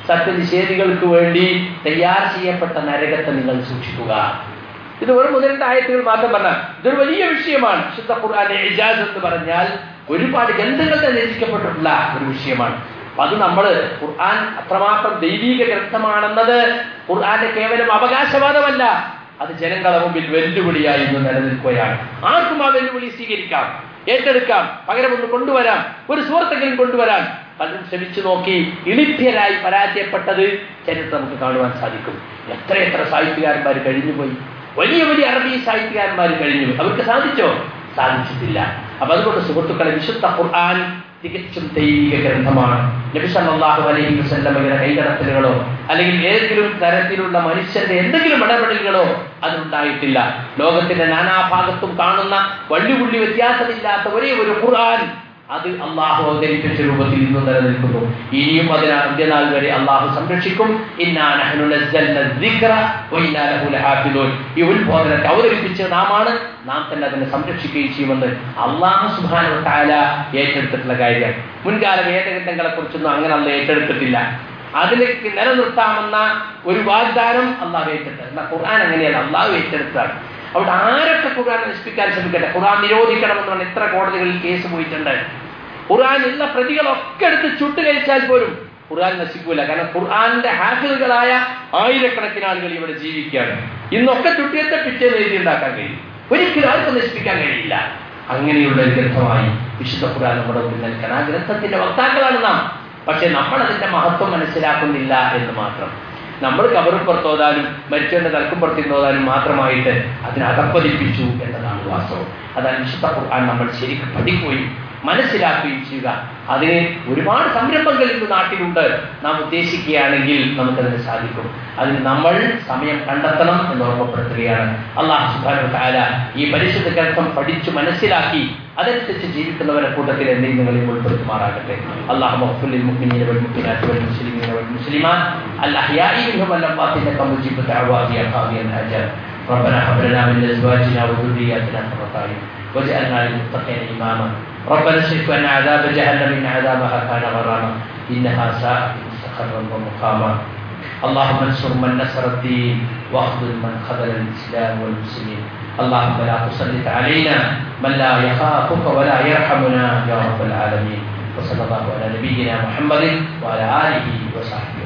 സത്യനിഷേധികൾക്ക് വേണ്ടി തയ്യാർ ചെയ്യപ്പെട്ട നരകത്തെ നിങ്ങൾ സൂക്ഷിക്കുക. ഇത് വെറും 1-2 ആയത്തുകൾ മാത്രം പറഞ്ഞാൽ ഇതൊരു വലിയ വിഷയമാണ്. വിശുദ്ധ ഖുർആന്റെ ഇജാസ് എന്ന് പറഞ്ഞാൽ ഒരുപാട് ഗ്രന്ഥങ്ങൾ തന്നെ രചിക്കപ്പെട്ടിട്ടുള്ള ഒരു വിഷയമാണ്. അപ്പൊ അത് നമ്മൾ ഖുർആൻ അത്രമാത്രം ദൈവീക ഗ്രന്ഥമാണെന്നത് ഖുർആന്റെ കേവലം അവകാശവാദമല്ല, അത് ജനങ്ങളുടെ മുമ്പിൽ വെല്ലുവിളിയായി ഇന്ന് നിലനിൽക്കുകയാണ്. ആർക്കും ആ വെല്ലുവിളി സ്വീകരിക്കാം, ഏറ്റെടുക്കാം, പകരം ഒന്ന് കൊണ്ടുവരാം, ഒരു സുഹൃത്തെങ്കിലും കൊണ്ടുവരാൻ പലരും ശ്രമിച്ചു നോക്കി ഇളിഭ്യരായി പരാജയപ്പെട്ടത് ചരിത്രം നമുക്ക് കാണുവാൻ സാധിക്കും. എത്രയെത്ര സാഹിത്യകാരന്മാർ കഴിഞ്ഞുപോയി, വലിയ വലിയ അറബി സാഹിത്യകാരന്മാർ കഴിഞ്ഞുപോയി. അവർക്ക് സാധിച്ചോ? സാധിച്ചിട്ടില്ല. അപ്പൊ അതുകൊണ്ട് സുഹൃത്തുക്കളെ, വിശുദ്ധ ഖുർആൻ തികച്ചും ദൈവിക ഗ്രന്ഥമാണ്. നബി സല്ലല്ലാഹു അലൈഹി വസല്ലമയുടെ കൈകടത്തലുകളോ അല്ലെങ്കിൽ ഏതെങ്കിലും തരത്തിലുള്ള മനുഷ്യന്റെ എന്തെങ്കിലും ഇടപെടലുകളോ അതിനുണ്ടായിട്ടില്ല. ലോകത്തിന്റെ നാനാഭാഗത്തും കാണുന്ന വള്ളിപുള്ളി വ്യത്യാസമില്ലാത്ത ഒരേ ഒരു ഖുർആൻ, അത് അള്ളാഹു അവതരിപ്പിച്ച രൂപത്തിൽ ഇന്ന് നിലനിൽക്കുന്നു. ഇനിയും അതിന് അന്ത്യനാൾ വരെ അള്ളാഹു സംരക്ഷിക്കും. ഇന്നാ നഹ്നു നസ്സൽന ദിക്റ വ ഇന്നാ ലഹു ലഹാഫിദൂൻ. ഈ ഉത്ബോധനത്തെ അവതരിപ്പിച്ച നാമാണ്, നാം തന്നെ അതിനെ സംരക്ഷിക്കുകയും ചെയ്യുമെന്ന് അള്ളാഹു സുബ്ഹാനഹു വ തആല ഏറ്റെടുത്തിട്ടുള്ള കാര്യം. മുൻകാല വേദഗ്രന്ഥങ്ങളെ കുറിച്ചൊന്നും അങ്ങനെ അല്ല ഏറ്റെടുത്തിട്ടില്ല. അതിലേക്ക് നിലനിർത്താമെന്ന ഒരു വാഗ്ദാനം അള്ളാഹു ഏറ്റെടുത്തത്. എന്നാൽ ഖുർആൻ അങ്ങനെയല്ല, അള്ളാഹു ഏറ്റെടുത്തതാണ്. അവിടെ ആരൊക്കെ ഖുർആൻ നശിപ്പിക്കാൻ ശ്രമിക്കട്ടെ, ഖുർആൻ നിരോധിക്കണമെന്ന് പറഞ്ഞ എത്ര കോടതികളിൽ കേസ് പോയിട്ടുണ്ട്. ഖുർആൻ ഉള്ള പ്രതികളൊക്കെ എടുത്ത് ചുട്ടുകഴിച്ചാൽ പോലും ഖുർആൻ നശിക്കൂല. കാരണം ഖുർആന്റെ ഹാഫിളുകളായ ആയിരക്കണക്കിന് ആളുകൾ ഇവിടെ ജീവിക്കുകയാണ്. ഇന്നൊക്കെ ചുട്ടിയത്തെ പിറ്റേന്ന് എഴുതി ഉണ്ടാക്കാൻ കഴിയും, ഒരിക്കലും ആർക്കും നശിപ്പിക്കാൻ കഴിയില്ല. അങ്ങനെയുള്ള ഒരു ഗ്രന്ഥമായി വിശുദ്ധ ഖുർആൻ നമ്മുടെ മുന്നിൽ നിൽക്കണം. ആ ഗ്രന്ഥത്തിന്റെ വക്താക്കളാണ് നാം. പക്ഷെ നമ്മൾ അതിന്റെ മഹത്വം മനസ്സിലാക്കുന്നില്ല എന്ന് മാത്രം. നമ്മൾ കബറുപ്പുറത്തോതാനും മരിച്ചവന്റെ തലക്കുപ്പുറത്തിരുന്നോതാനും മാത്രമായിട്ട് അതിനെ അകപ്പതിപ്പിച്ചു എന്നതാണ് വാസ്തവം. അതാണ് വിശുദ്ധ ഖുർആൻ നമ്മൾ ശരിക്കും പഠിക്കുകയും മനസ്സിലാക്കുകയും ചെയ്യുക. അതിന് ഒരുപാട് സംരംഭങ്ങൾ ഇന്ന് നാട്ടിലുണ്ട്. നാം ഉദ്ദേശിക്കുകയാണെങ്കിൽ നമുക്കതിന് സാധിക്കും. അതിന് നമ്മൾ സമയം കണ്ടെത്തണം എന്ന് ഓർമ്മപ്പെടുത്തുകയാണ്. അല്ലാഹു സുബ്ഹാനഹു വ തആല ഈ പരിശുദ്ധ ഗ്രന്ഥം പഠിച്ചു മനസ്സിലാക്കി അതനുസരിച്ച് ജീവിക്കുന്നവരുടെ കൂട്ടത്തിൽ എന്തെങ്കിലും നിങ്ങളെ ഉൾപ്പെടുത്തുമാറാകട്ടെ. അല്ലാഹു മഗ്ഫിർ ലിൽ മുഅ്മിനീന വൽ മുഅ്മിനാത്തി വൽ മുസ്ലിമീന വൽ മുസ്ലിമാത്ത് അൽ അഹ്യാഇ മിൻഹും വൽ അംവാത്തി ഇന്നക മുജീബു ദഅവാതി യാ ഖാദിയൽ ഹജർ. ربنا هب لنا من ازواجنا وذرياتنا قرة اعين واجعلنا للمتقين اماما. ربنا اصرف عنا عذاب جهنم ان عذابها كان غراما انها ساءت مستقرا ومقاما. اللهم انصر من نصر الدين واخذل من خذل الاسلام والمسلمين. اللهم لا تسلط علينا من لا يخافك ولا يرحمنا يا رب العالمين. وصلى الله على نبينا محمد وعلى اله وصحبه